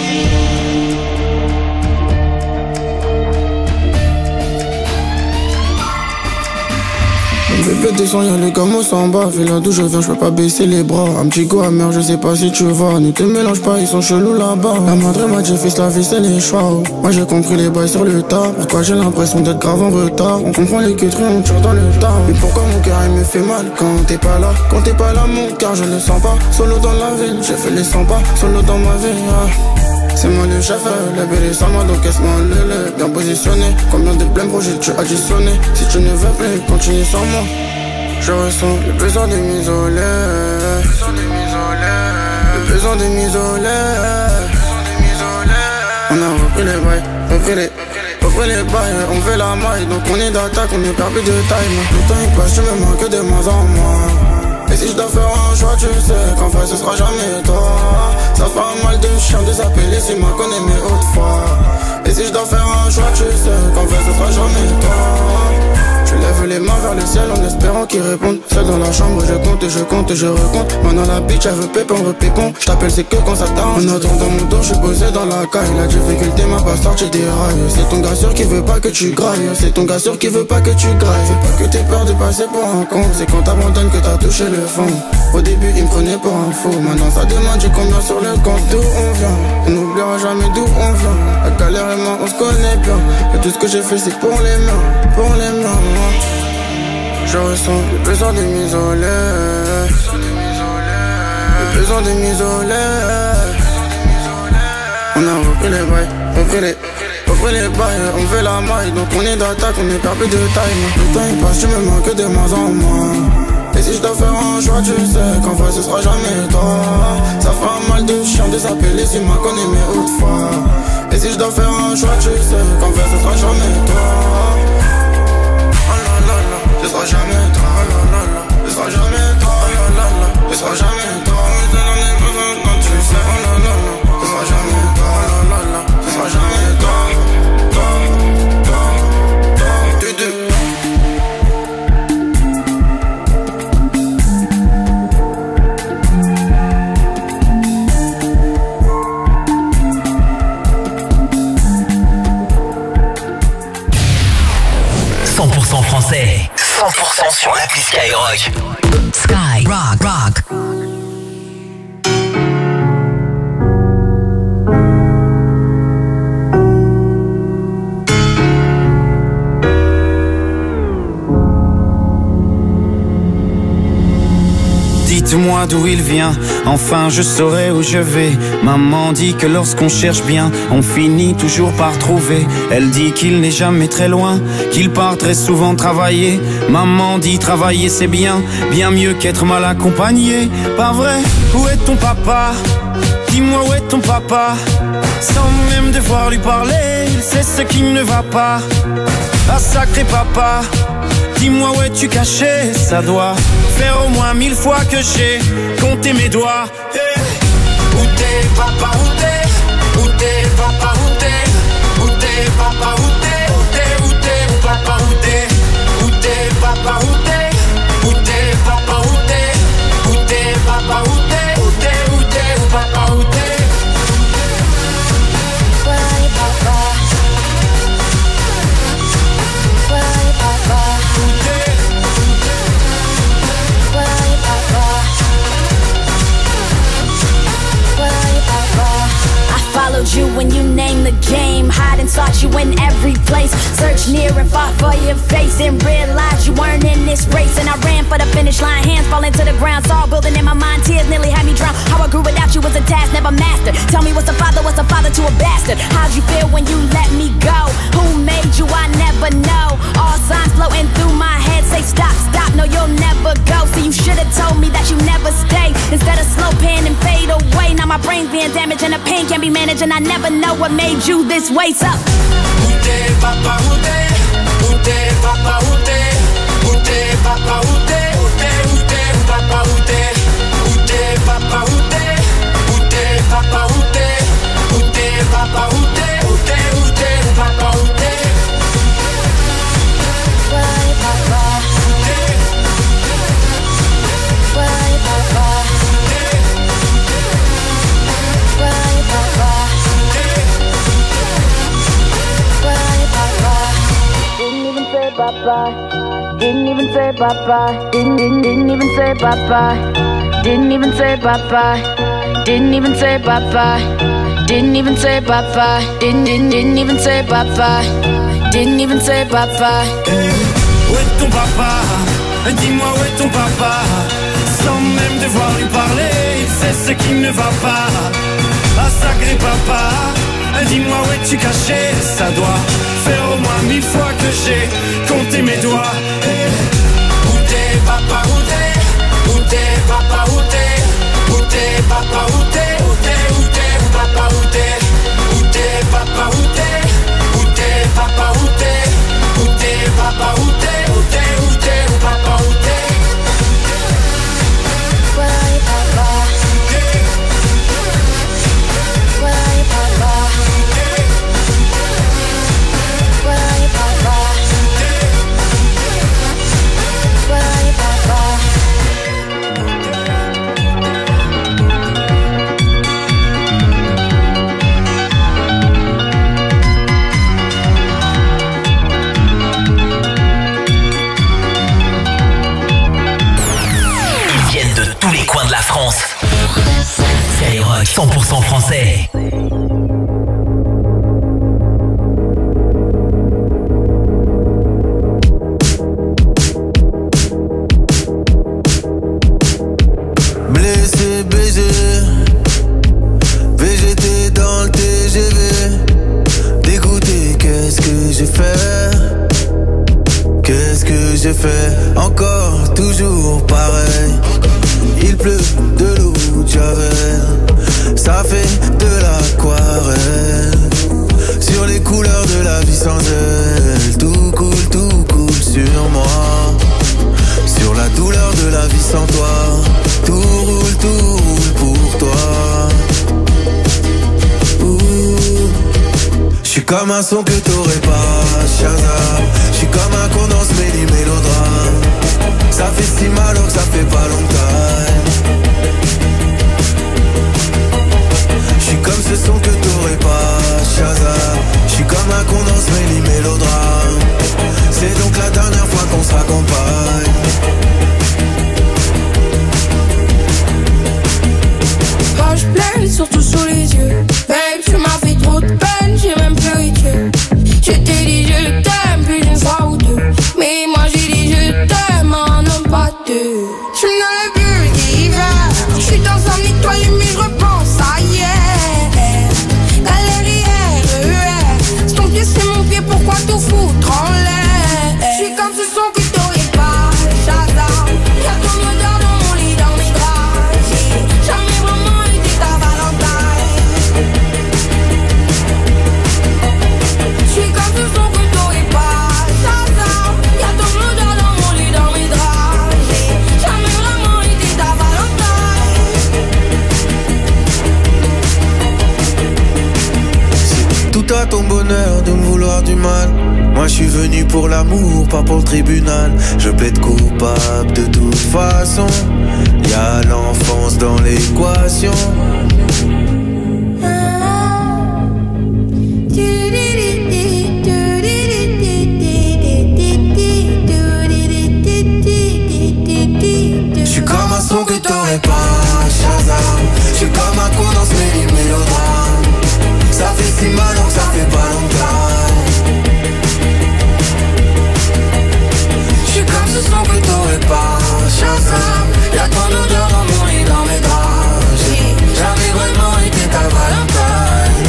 Bébé descend, y'a les gamos en bas. Fais là d'où je viens, je peux pas baisser les bras. Un petit go amer, je sais pas si tu vois. Ne te mélange pas, ils sont chelous là-bas. La madre m'a dit fils, la vie c'est les choix. Moi j'ai compris les bails sur le tas. Pourquoi j'ai l'impression d'être grave en retard. On comprend les queuteries, on tire dans le tas. Mais pourquoi mon cœur il me fait mal quand t'es pas là. Quand t'es pas là mon cœur je le sens pas. Solo dans la ville, j'ai fait les cent pas. Solo dans ma vie, ah. C'est moi le chef, le bébé sans moi, donc caisse-moi le le bien positionné. Combien de pleins projets tu as additionné. Si tu ne veux plus, continue sans moi. Je ressens le besoin de m'isoler. Le besoin de m'isoler. On a repris les bails, repris les, repris les bails. On fait la maille, donc on est d'attaque, on est perdu de taille. Le temps il passe, je me manque de moins en moins. Et si je dois faire un choix, tu sais qu'en fait ce sera jamais toi. Ça fait mal de chien de s'appeler si moi connais mes hautes fois. Et si je dois faire un choix, tu sais qu'en fait ce sera jamais toi. Je lève les mains vers le ciel en espérant qu'ils répondent. Seul dans la chambre, je compte et je compte et je recompte. Maintenant la bitch, elle veut pépon, repépon. Je t'appelle, c'est que quand ça t'arrange. En attendant mon dos, je suis posé dans la caille. La difficulté m'a pas sorti des rails. C'est ton gars sûr qui veut pas que tu grailles. C'est ton gars sûr qui veut pas que tu grailles. C'est pas que t'aies peur de passer pour un con. C'est quand t'abandonnes que t'as touché le fond. Au début, il me prenait pour un fou. Maintenant, ça demande du combien sur le compte. D'où on vient, on n'oubliera jamais d'où on vient. La galère et moi, on se connaît bien. Et tout ce que j'ai fait, c'est pour les mains, pour les mains. Je ressens le besoin de m'isoler. Le besoin de m'isoler. On a repris les bails, repris les, repris les bails. On fait la maille, donc on est d'attaque, on est perdu de taille. Le temps il passe, tu me manques de moins en moins. Et si je dois faire un choix, tu sais qu'en vrai ce sera jamais toi. Ça fera mal de chien de s'appeler si moi connais mes hautes fois. Et si je dois faire un choix, tu sais qu'en vrai ce sera jamais toi. Ce sera jamais toi, ce sera jamais toi, ce sera jamais toi. Tu sais, ce sera jamais toi, ce sera jamais toi, toi, toi, toi, tu deux. français. cent pour cent sur l'appli Skyrock. Sky Rock Rock. Dites-moi d'où il vient, enfin je saurai où je vais. Maman dit que lorsqu'on cherche bien, on finit toujours par trouver. Elle dit qu'il n'est jamais très loin, qu'il part très souvent travailler. Maman dit travailler c'est bien, bien mieux qu'être mal accompagné. Pas vrai? Où est ton papa? Dis-moi où est ton papa? Sans même devoir lui parler, il sait ce qui ne va pas. Ah sacré papa, dis-moi où es-tu caché? Ça doit faire au moins mille fois que j'ai compté mes doigts. Hey. Où t'es papa, où t'es? Où t'es papa, où t'es? Où t'es papa, où t'es? Où t'es, où t'es, où papa, où t'es? Où t'es papa, où t'es? Où t'es papa, où t'es? Où t'es papa, où t'es? Où t'es, où t'es, où papa, où t'es? Followed you when you named the game. Hide and sought you in every place. Search near and fought for your face. And realized you weren't in this race. And I ran for the finish line. Hands falling to the ground. Saw building in my mind. Tears nearly had me drown. How I grew without you was a task never mastered. Tell me what's a father, what's a father to a bastard? How'd you feel when you let me go? Who made you? I never know. All signs floating through my head say stop, stop. No, you'll never go. So you should've told me that you never stay. Instead of slow pan and fade away. Now my brain's being damaged and the pain can't be managed. And I never know what made you this way, so où t'es papa, où t'es? Où t'es papa, où t'es? Où t'es papa, où t'es? Où t'es, où t'es, où papa, où t'es? Où t'es papa, où t'es? Où t'es papa, où t'es? Où t'es papa, où t'es? Où t'es, où t'es, où papa, où t'es? Ouais papa, où t'es? Ouais papa, où t'es? Ouais papa. Papa, didn't even say papa, didn't, didn't, didn't even say papa, didn't even say papa, didn't even say papa, didn't even say papa, didn't, didn't, didn't even say papa, didn't even say papa. Où est ton papa? Dis-moi où est ton papa? Sans même devoir lui parler, il sait ce qui ne va pas. Ah sacré papa, dis-moi où es-tu caché? Ça doit faire au moins mille fois que j'ai compté mes doigts. Hey. Où t'es papa, où t'es? Où t'es papa, où t'es? Où t'es papa, où t'es? Où t'es, où t'es, où papa, où t'es? Où t'es papa, où t'es? Où t'es papa, où t'es? Où t'es papa, où t'es? Où t'es, où t'es, où papa, où t'es? Ouais papa, ouais papa. De la France. Skyrock cent pour cent français. Blessé, baisé, V G T dans le T G V. Dégoûté, qu'est-ce que j'ai fait? Qu'est-ce que j'ai fait? Encore, toujours pareil. Il pleut de l'eau de Javel, ça fait de l'aquarelle. Sur les couleurs de la vie sans elle, tout coule, tout coule sur moi. Sur la douleur de la vie sans toi, tout roule, tout roule pour toi. J'suis comme un son que t'aurais pas, Shazam. J'suis comme un condense méli mélodrame. Ça fait si mal alors que ça fait pas longtemps. J'suis comme ce son que t'aurais pas, Shazam. J'suis comme un condense méli mélodrame. C'est donc la dernière fois qu'on ton bonheur de me vouloir du mal. Moi je suis venu pour l'amour, pas pour le tribunal. Je plaide coupable de toute façon. Y'a l'enfance dans l'équation. J'suis comme un son que t'aurais pas, Shazam. J'suis comme un con dans ce mélodrame. Ça fait si mal donc ça fait pas longtemps. J'suis comme ce son que t'aurais pas, Shazam. Y'a tant d'odeur dans mon lit, dans mes draps. J'ai jamais vraiment été ta Valentine.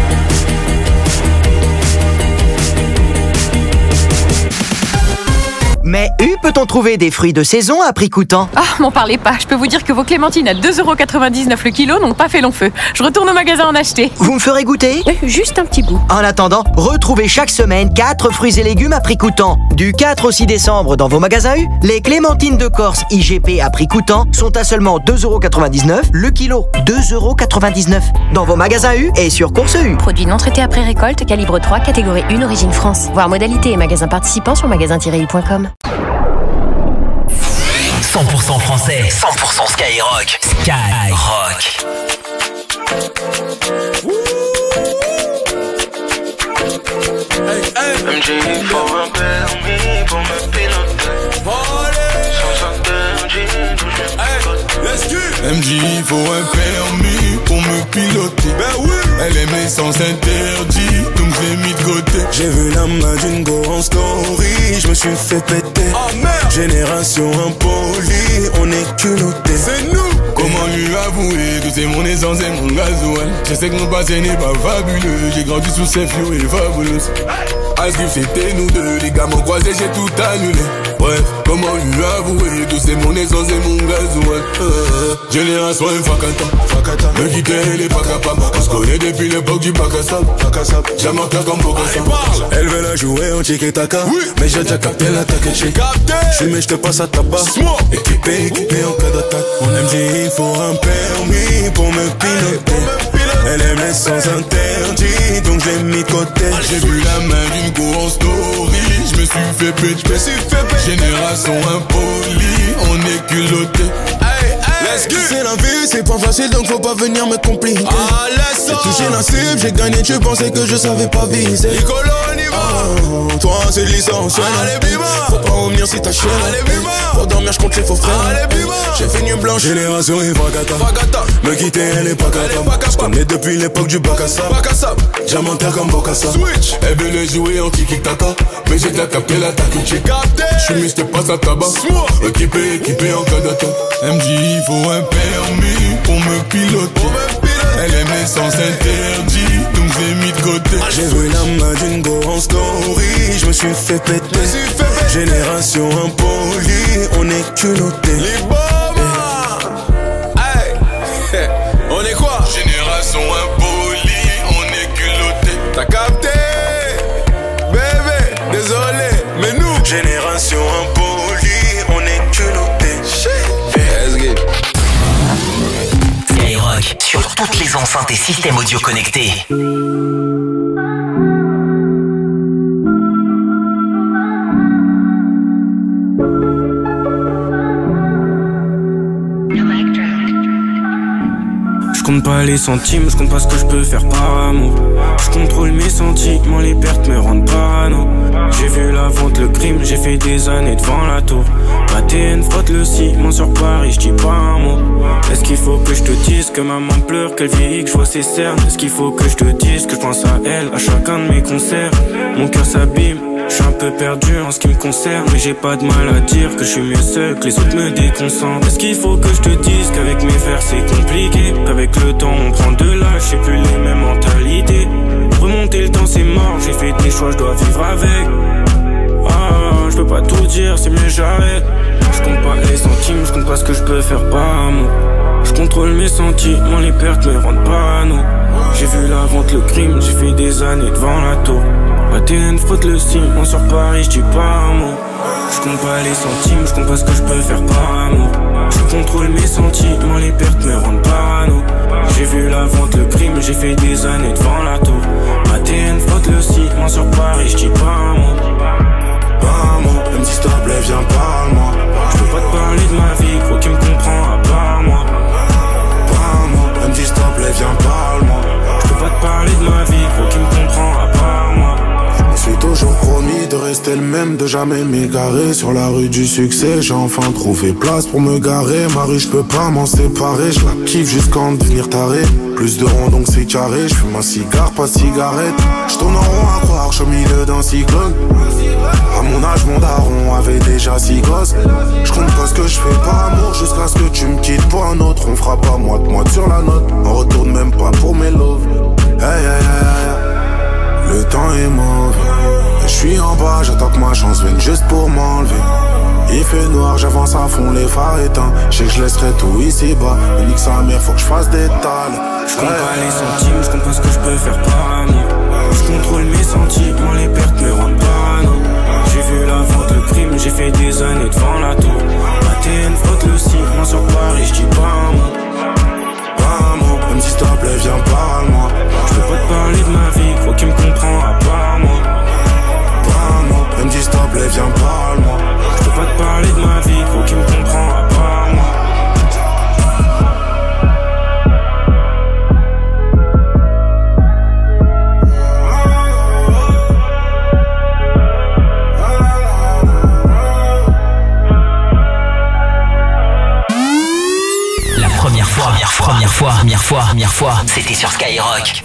Mais U, peut-on trouver des fruits de saison à prix coûtant? Ah, m'en parlez pas. Je peux vous dire que vos clémentines à deux euros quatre-vingt-dix-neuf le kilo n'ont pas fait long feu. Je retourne au magasin en acheter. Vous me ferez goûter? euh, Juste un petit bout. En attendant, retrouvez chaque semaine quatre fruits et légumes à prix coûtant. Du quatre au six décembre dans vos magasins U, les clémentines de Corse I G P à prix coûtant sont à seulement deux euros quatre-vingt-dix-neuf le kilo. deux euros quatre-vingt-dix-neuf dans vos magasins U et sur Course U. Produit non traité après récolte, calibre trois, catégorie un, origine France. Voir modalité et magasins participants sur magasin tiret u point com. cent pour cent français, cent pour cent Skyrock. Skyrock. Hey, hey. M J, il faut un permis pour me piloter. Sans interdit, d'où je pilote. M J, il faut un permis pour me piloter. Ben oui. Elle aimait sans interdit, donc je l'ai mis de côté. J'ai vu la main d'une go en story, je me suis fait péter. Oh merde. Génération impolie, on est culotté. C'est nous. Comment lui avouer que c'est mon essence et mon gasoil? Je sais que mon passé n'est pas fabuleux. J'ai grandi sous ces flots et fabulous. Ice Cube c'était nous deux, les gars m'ont croisé, j'ai tout annulé. Bref, comment lui avouer que c'est mon essence et mon gasoil? euh, Génération infacata, me quitter elle est pas capable. On se connaît depuis l'époque du bac à sable. Jamaica comme Bocassa. Elle veut la jouer en tiki-taka, oui. Mais j'ai déjà capté l'attaque et j'ai capté. J'suis mais j'te passe à tabac. Équipé, équipé en cas d'attaque. Mon M J il faut un permis pour me piloter. Elle aime les sans interdit, donc je l'ai mis de côté. J'ai vu la main d'une go en story, je me suis fait péter. Génération impolie, on est culotté. C'est la vie, c'est pas facile donc faut pas venir me compliquer. Ah, j'ai touché la cible, j'ai gagné, tu pensais que je savais pas viser. Nicolas, on y va. Oh, toi c'est licencié. Faut pas revenir si t'as chier. Pour dormir, je compte les faux frères. J'ai fait nuit blanche. Génération Ifagata. Me quitter, elle est pas capable. Je connais depuis l'époque du bac à sable. Jamaica comme Bocassa. Elle veut le jouer en tiki-taka, mais j'ai déjà capté l'attaque. J'ai capté. J'suis mis, j'te passe à tabac. Équipé, équipé en cas d'attaque. M J, il faut un permis pour me piloter. Elle aimait sans interdit, donc j'ai mis de côté. J'ai vu la main d'une go en story, je me suis fait péter. Génération impolie, on est culotté. Hey. On est quoi? Génération impolie, on est culotté. T'as capté? Bébé, désolé, mais nous génération impolie, on est culotté. Skyrock, sur toutes les enceintes et systèmes audio connectés. Je compte pas les centimes, je compte pas ce que je peux faire par amour. Je contrôle mes sentiments, les pertes me rendent parano. J'ai vu la vente, le crime, j'ai fait des années devant la tour. Ma T N frotte le ciment sur Paris, je dis pas un mot. Est-ce qu'il faut que je te dise que maman pleure, qu'elle vieillit, que je vois ses cernes? Est-ce qu'il faut que je te dise que je pense à elle à chacun de mes concerts? Mon cœur s'abîme, je suis un peu perdu en ce qui me concerne, mais j'ai pas de mal à dire que je suis mieux seul, que les autres me déconcentrent. Est-ce qu'il faut que je te dise qu'avec mes frères c'est compliqué, qu'avec le temps on prend de l'âge, j'ai plus les mêmes mentalités. Remonter le temps c'est mort, j'ai fait des choix, je dois vivre avec. Ah, je peux pas tout dire, c'est mieux j'arrête. Je compte pas les centimes, je compte pas ce que je peux faire par amour. Je contrôle mes sentiments, les pertes me rendent parano. J'ai vu la vente, le crime, j'ai fait des années devant la tour. Ma T N frotte le ciment sur Paris, j'dis pas un mot. J'compte pas les centimes, j'compte pas ce que j'peux faire par amour. Je contrôle mes sentiments, les pertes me rendent parano. J'ai vu la vente, le crime, j'ai fait des années devant la tour. Ma T N frotte le ciment sur Paris, j'dis pas un mot. Pas un mot, elle me dit s'il te plaît, viens parle-moi. J'peux pas te parler de ma vie, gros qui me comprend à part moi. Pas un mot, elle me dit s'il te plaît, viens parle-moi. J'peux pas te parler de ma vie, gros qui me comprend à part moi. Je suis toujours promis de rester le même, de jamais m'égarer. Sur la rue du succès, j'ai enfin trouvé place pour me garer. Ma rue, je peux pas m'en séparer, je la kiffe jusqu'à en devenir taré. Plus de ronds donc c'est carré, je fume un cigare, pas de cigarette. Je tourne en rond à croire, je suis au milieu d'un cyclone. À mon âge, mon daron avait déjà six gosses. Je compte pas ce que je fais pas amour, jusqu'à ce que tu me quittes pour un autre. On fera pas moite-moite sur la note, on retourne même pas pour mes loves. Hey, hey, hey, hey. Le temps est mauvais. Je suis en bas, j'attends que ma chance vienne juste pour m'enlever. Il fait noir, j'avance à fond, les phares éteints. Je sais que je laisserai tout ici bas. Mais nique sa mère, faut que je fasse des tales. Je compte pas les centimes, je compte pas ce que je peux faire par amour. Je contrôle mes sentiments, les pertes me rendent parano. J'ai vu la vente, le crime, j'ai fait des années devant la tour. Ma T N frotte le ciment sur Paris, j'dis pas un mot. Pas un mot, elle me dit s'il te plaît, viens parle-moi. Je peux pas te parler de ma vie, gros qui me comprend à part moi. Elle me dit s'il te plaît, viens parle-moi. Je peux pas te parler de ma vie, gros qui me comprend à part moi. La première fois, première fois, première fois, première fois, première fois, c'était sur Skyrock.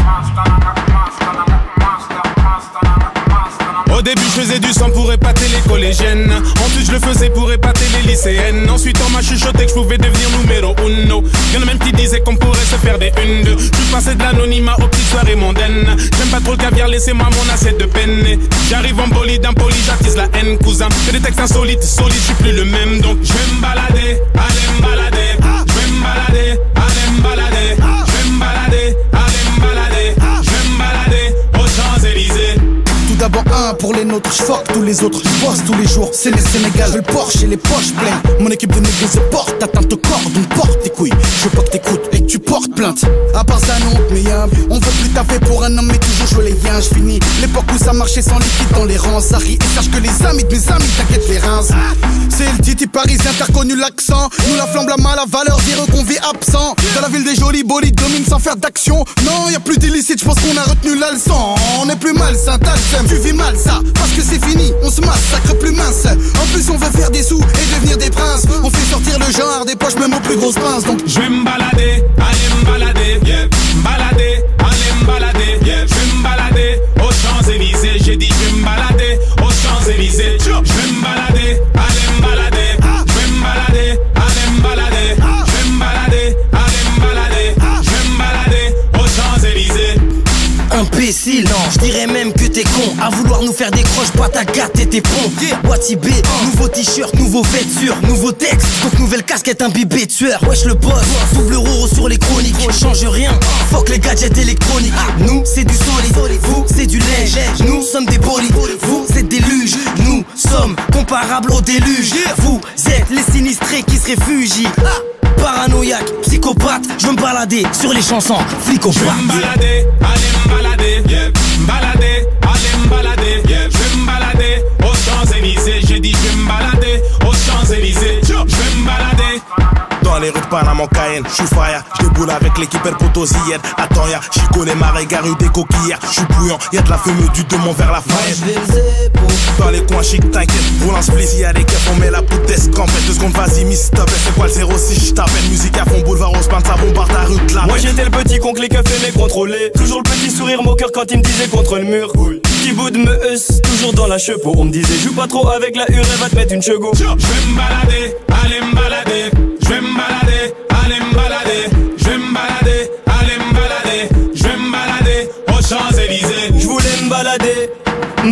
Au début je faisais du sang pour épater les collégiennes. Ensuite je le faisais pour épater les lycéennes. Ensuite on m'a chuchoté que je pouvais devenir numéro uno. Y'en a même qui disaient qu'on pourrait se faire des une deux. Je suis passé de l'anonymat aux petites soirées mondaines. J'aime pas trop le caviar, laissez-moi mon assiette de penne. J'arrive en bolide, impoli, j'attise la haine, cousin. J'ai des textes insolites, solides, je suis plus le même. Donc je vais me balader, allez me balader. Je vais me balader, allez me balader. Je vais me balader, allez me balader. Je vais me balader aux Champs-Élysées. Tout d'abord un pour les nôtres, je fuck tous les autres, je bosse tous les jours, c'est les Sénégal, je le Porsche et les poches pleines. Mon équipe de négros se porte, atteinte au corps, donc porte tes couilles. Je veux pas que t'écoutes et que tu portes plainte. À part ça non, mais y'a on veut plus taffer pour un homme, mais toujours jouer les liens. Je finis l'époque où ça marchait sans liquide dans les rangs. Ça rit et sache que les amis de mes amis t'inquiète les reins. C'est le titi parisien, t'as reconnu l'accent. Nous la flamme, la mal, la valeur, dire qu'on vit absent. Dans la ville des jolis bolides, domine sans faire d'action. Non, y'a plus d'illicite, je pense qu'on a retenu la leçon. On est plus mal, ça t'alsème, tu vis mal ça. Parce que c'est fini, on se massacre plus mince. En plus on veut faire des sous et devenir des princes. On fait sortir le genre des poches même aux plus grosses pinces. Donc je vais me balader, allez me balader, yeah. Me balader, allez me balader, yeah. Je vais me balader aux Champs-Élysées. J'ai dit je vais me balader aux Champs-Élysées. Je vais me balader, allez me balader. Je vais me balader, allez me balader. Je vais me balader, allez me balader. Je vais me balader aux Champs-Élysées. Imbécile, non, je dirais même que t'es con. À vouloir nous faire des croches, pas ta gâte et tes ponts. Wati B, nouveau t-shirt, nouveau vêture, nouveau texte, donc nouvelle casquette imbibée tueur. Wesh le boss, double euro sur les chroniques. Change rien, fuck les gadgets électroniques. Nous c'est du solide, vous c'est du lait. Nous sommes des bolides, vous c'est des luges. Nous sommes comparables au déluge. Vous êtes les sinistrés qui se réfugient. Paranoïaque, psychopathe, je veux me balader sur les chansons, flic au Je vais me balader, allez me balader, yeah. Me balader, allez me balader, yeah. Je vais me balader aux Champs-Élysées. J'ai dit je vais me balader aux Champs-Élysées. Je vais me balader dans les rues de Panama, Cayenne, j'suis fire, j'déboule avec l'équipe El Potosien. Attends y'a, j'y connais ma régare, des coquillères. J'suis bouillant, y'a de la fumée du demon vers la faillette. Dans les coins chic, t'inquiète, roule un split, y'a des keufs, on met la poudre d'escampette. Deux secondes, vas-y, miss, stop, c'est quoi le zéro six, j't'appelle. Musique à fond, boulevard, on se peint, ça bombarde ta rue de la. Moi j'étais le petit con que les keufs aimaient contrôler. Toujours le petit sourire moqueur quand il me disait contre le mur. Petit bout de me heusse, toujours dans la chepeau. On me disait, joue pas trop avec la hure, elle va te mettre une chego. Je vais me balader, allez me balader. Je vais me balader, allez me balader. Je vais me balader, allez me balader. Je vais me balader aux Champs-Élysées. Je voulais me balader, me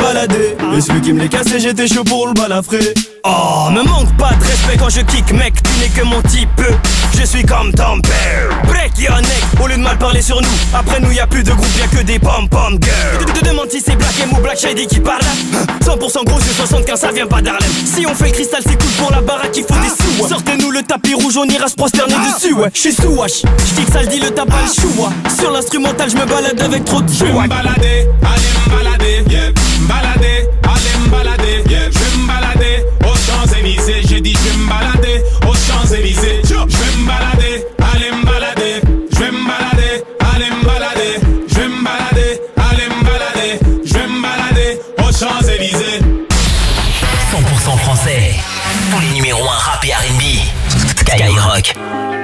balader. Et celui qui me l'est cassé, j'étais chaud pour le balafrer. Oh, me manque pas de respect quand je kick, mec, tu n'es que mon type. Je suis comme ton père. Break your neck, au lieu de mal parler sur nous. Après nous y'a plus de groupe, y'a que des pom-pom girls. Tu te demandes si c'est Black M ou Black Shady qui parle. Cent pour cent gros, c'est soixante-quinze, ça vient pas d'Harlem. Si on fait le cristal, c'est cool pour la baraque, il faut des sous. Sortez-nous le tapis rouge, on ira se prosterner dessus, ouais. J'suis sous wash, j'kick ça le dit le tape pas le chou. Sur l'instrumental, j'me balade avec trop de joie. J'vais m'balader, allez m'balader, yeah. M'balader, allez m'balader, yeah. J'vais m'balader aux Champs-Élysées. J'ai dit j'vais m'balader aux Champs-Élysées. J'vais m'balader, allez m'balader. J'vais m'balader, allez m'balader. J'vais m'balader, allez m'balader. J'vais m'balader aux Champs-Élysées. cent pour cent français. Tous les numéros un rap et R and B. Skyrock.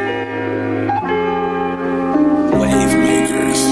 Wavemakers.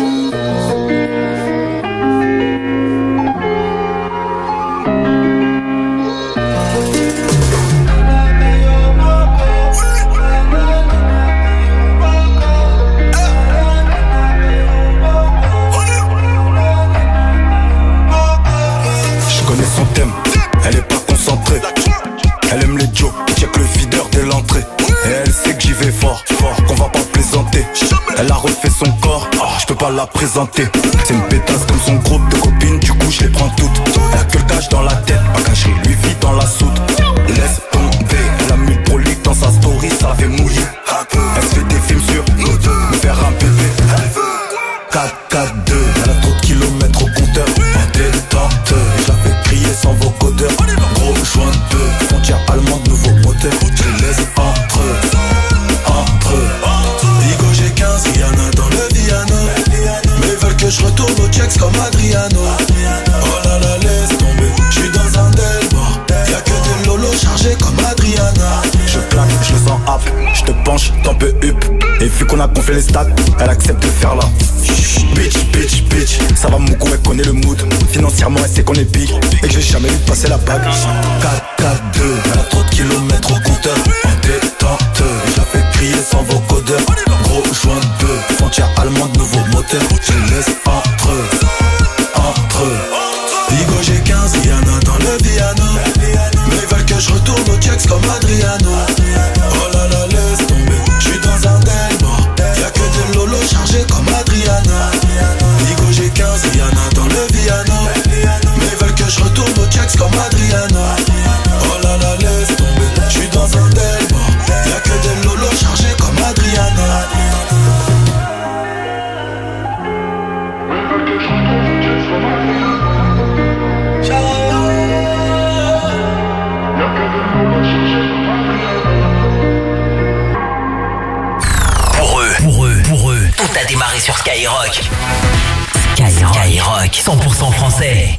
Je connais son thème, elle est pas concentrée. Elle aime les Joe, check le videur dès l'entrée. Et elle sait que j'y vais fort, fort, qu'on va pas plaisanter. Elle a refait son corps, oh, je peux pas la présenter. C'est une pétasse comme son groupe de copines, du coup je les prends toutes. Elle a que le cash dans la tête, pas caché, lui vit dans la soute. Laisse tomber, elle a mis le prolique dans sa story, ça fait mouiller. Elle se fait des films sur nous deux, me faire un bébé. quatre quatre deux, elle a trop de kilomètres au compteur. En détente, et je la fais crier sans vocodeur. Gros joint de deux, frontière allemande, nouveau moteur. Je les laisse entre eux, entre eux. Bigo j'ai quinze, Rihanna dans le Viano. Mais ils veulent que je retourne au checks comme Adriano. Oh là là, laisse tomber, j'suis dans un delmore. Y'a que des lolos chargés comme Adriana. Je claque, je le sens hap, je te penche, t'en peux up. Et vu qu'on a gonflé les stats, elle accepte de faire là. Bitch, bitch, bitch, ça va mon coup, elle connaît le mood. Financièrement, elle sait qu'on est big et que j'ai jamais vu passer la bague. quatre quatre deux, elle a trop de kilomètres au compteur. En détente, et je la fais crier sans vocodeur. Gros joint de deux, frontière allemande, nouveau moteur. Je les laisse entre eux, entre eux. Bigo j'ai quinze, Rihanna dans le Viano. Mais ils veulent que je retourne au checks comme Adriano. Oh là là, laisse tomber, j'suis dans un delmore. Y'a que des lolos chargés comme Adriana. Bigo j'ai quinze, Rihanna dans le Viano. Mais ils veulent que je retourne au checks comme Adriano. Oh là là, laisse tomber, j'suis dans un delmore. Y'a que des lolos chargés comme Adriana. Pour eux, pour eux, pour eux, tout a démarré sur Skyrock. Skyrock, Skyrock, cent pour cent français.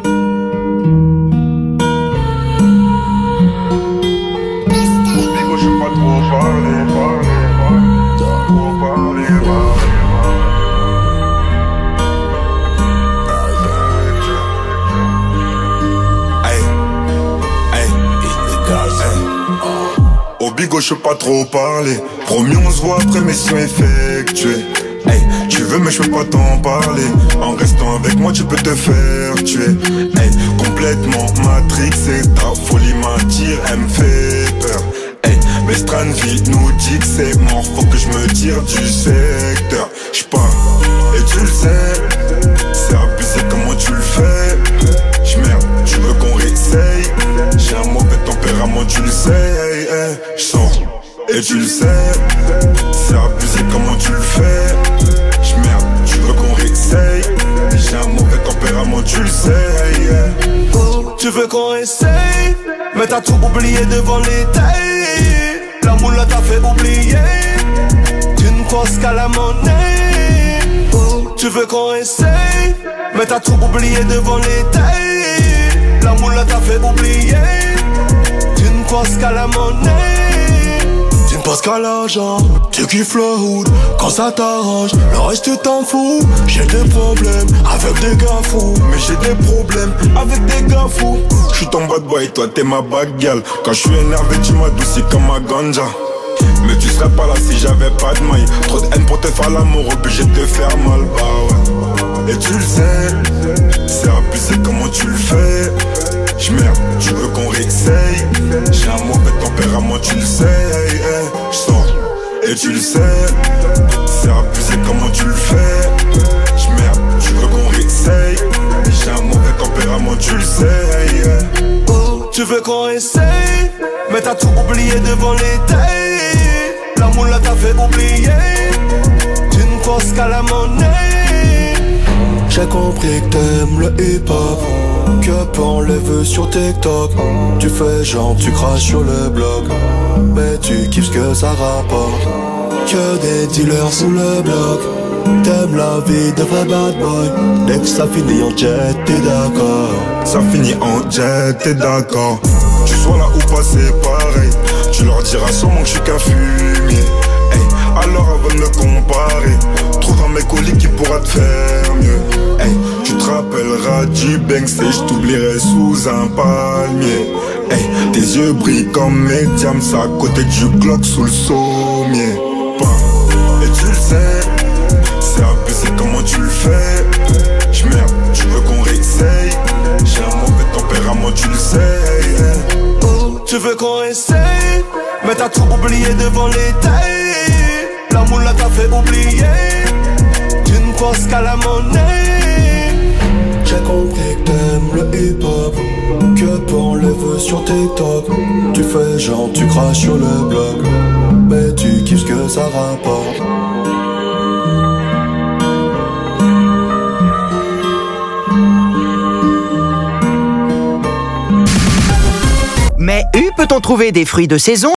Au bigo je peux pas trop parler. Promis on se voit après mission effectuée. Hey, tu veux mais je peux pas t'en parler. En restant avec moi tu peux te faire tuer. Hey, complètement matrixé, ta folie m'attire, elle me fait peur. Hey, mais Stranville nous dit que c'est mort, faut que je me tire du secteur. J'pars, et tu le sais, c'est abusé comment tu le fais. J'merde, tu veux qu'on réessaye. J'ai un mauvais tempérament, tu le sais. Hey, hey, j'sors, et tu le sais. C'est abusé comment tu le fais. J'merde, tu veux qu'on réessaye. J'ai un mauvais tempérament, tu le sais. Hey, hey. Oh, tu veux qu'on essaye, mais t'as tout oublié devant les tailles. La moula t'a fait oublier. Tu ne penses qu'à la monnaie. Oh, tu veux qu'on essaye, mais t'as tout oublié devant les tailles. La moula t'a fait oublier. Tu ne penses qu'à la monnaie. Tu ne penses qu'à l'argent, tu kiffes le hood quand ça t'arrange, le reste tu t'en fous. J'ai des problèmes avec des gars fous, mais j'ai des problèmes avec des gars fous. J'suis ton bad boy, toi t'es ma bad girl. Quand j'suis énervé tu m'adoucis comme ma ganja. Mais tu serais pas là si j'avais pas de maille. Trop de haine pour te faire l'amour, obligé de te faire mal, bah ouais. Et tu le sais, c'est abusé comment tu le fais. J'merde, tu veux qu'on réessaye. J'ai un mauvais tempérament, tu le sais. Hey, j'sors et tu le sais. C'est abusé comment tu le fais. J'merde, tu veux qu'on réessaye. J'ai un mauvais tempérament, tu le sais. Hey, oh, tu veux qu'on essaye, mais t'as tout oublié devant l'été. L'amour là t'a fait oublier. Tu ne penses qu'à la monnaie. J'ai compris que t'aimes le hip-hop, que on les veut sur TikTok. Tu fais genre tu craches sur le blog, mais tu kiffes ce que ça rapporte. Que des dealers sous le bloc. T'aimes la vie de vrai bad boy. Dès que ça finit en jet, t'es d'accord. Ça finit en jet, t'es d'accord. Tu sois là ou pas, c'est pareil. Tu leur diras sûrement que je suis qu'un fumier. Hey, alors avant de me comparer, trouve un mec au lit qui pourra te faire mieux. Hey, tu te rappelleras du Banks et je t'oublierai sous un palmier. Hey, tes yeux brillent comme mes diamants à côté du Glock sous le sommier. Et tu le sais, c'est abusé comment tu le fais. J'merde, tu veux qu'on réessaye. J'ai un mauvais tempérament, tu le sais. Oh, tu veux qu'on essaye, mais t'as tout oublié devant l'été. L'amour là t'a fait oublier. Tu ne penses qu'à la monnaie. J'ai compris que t'aimes le hip-hop, que on les veut sur TikTok. Tu fais genre tu craches sur le blog, mais tu kiffes ce que ça rapporte. Mais où peut-on trouver des fruits de saison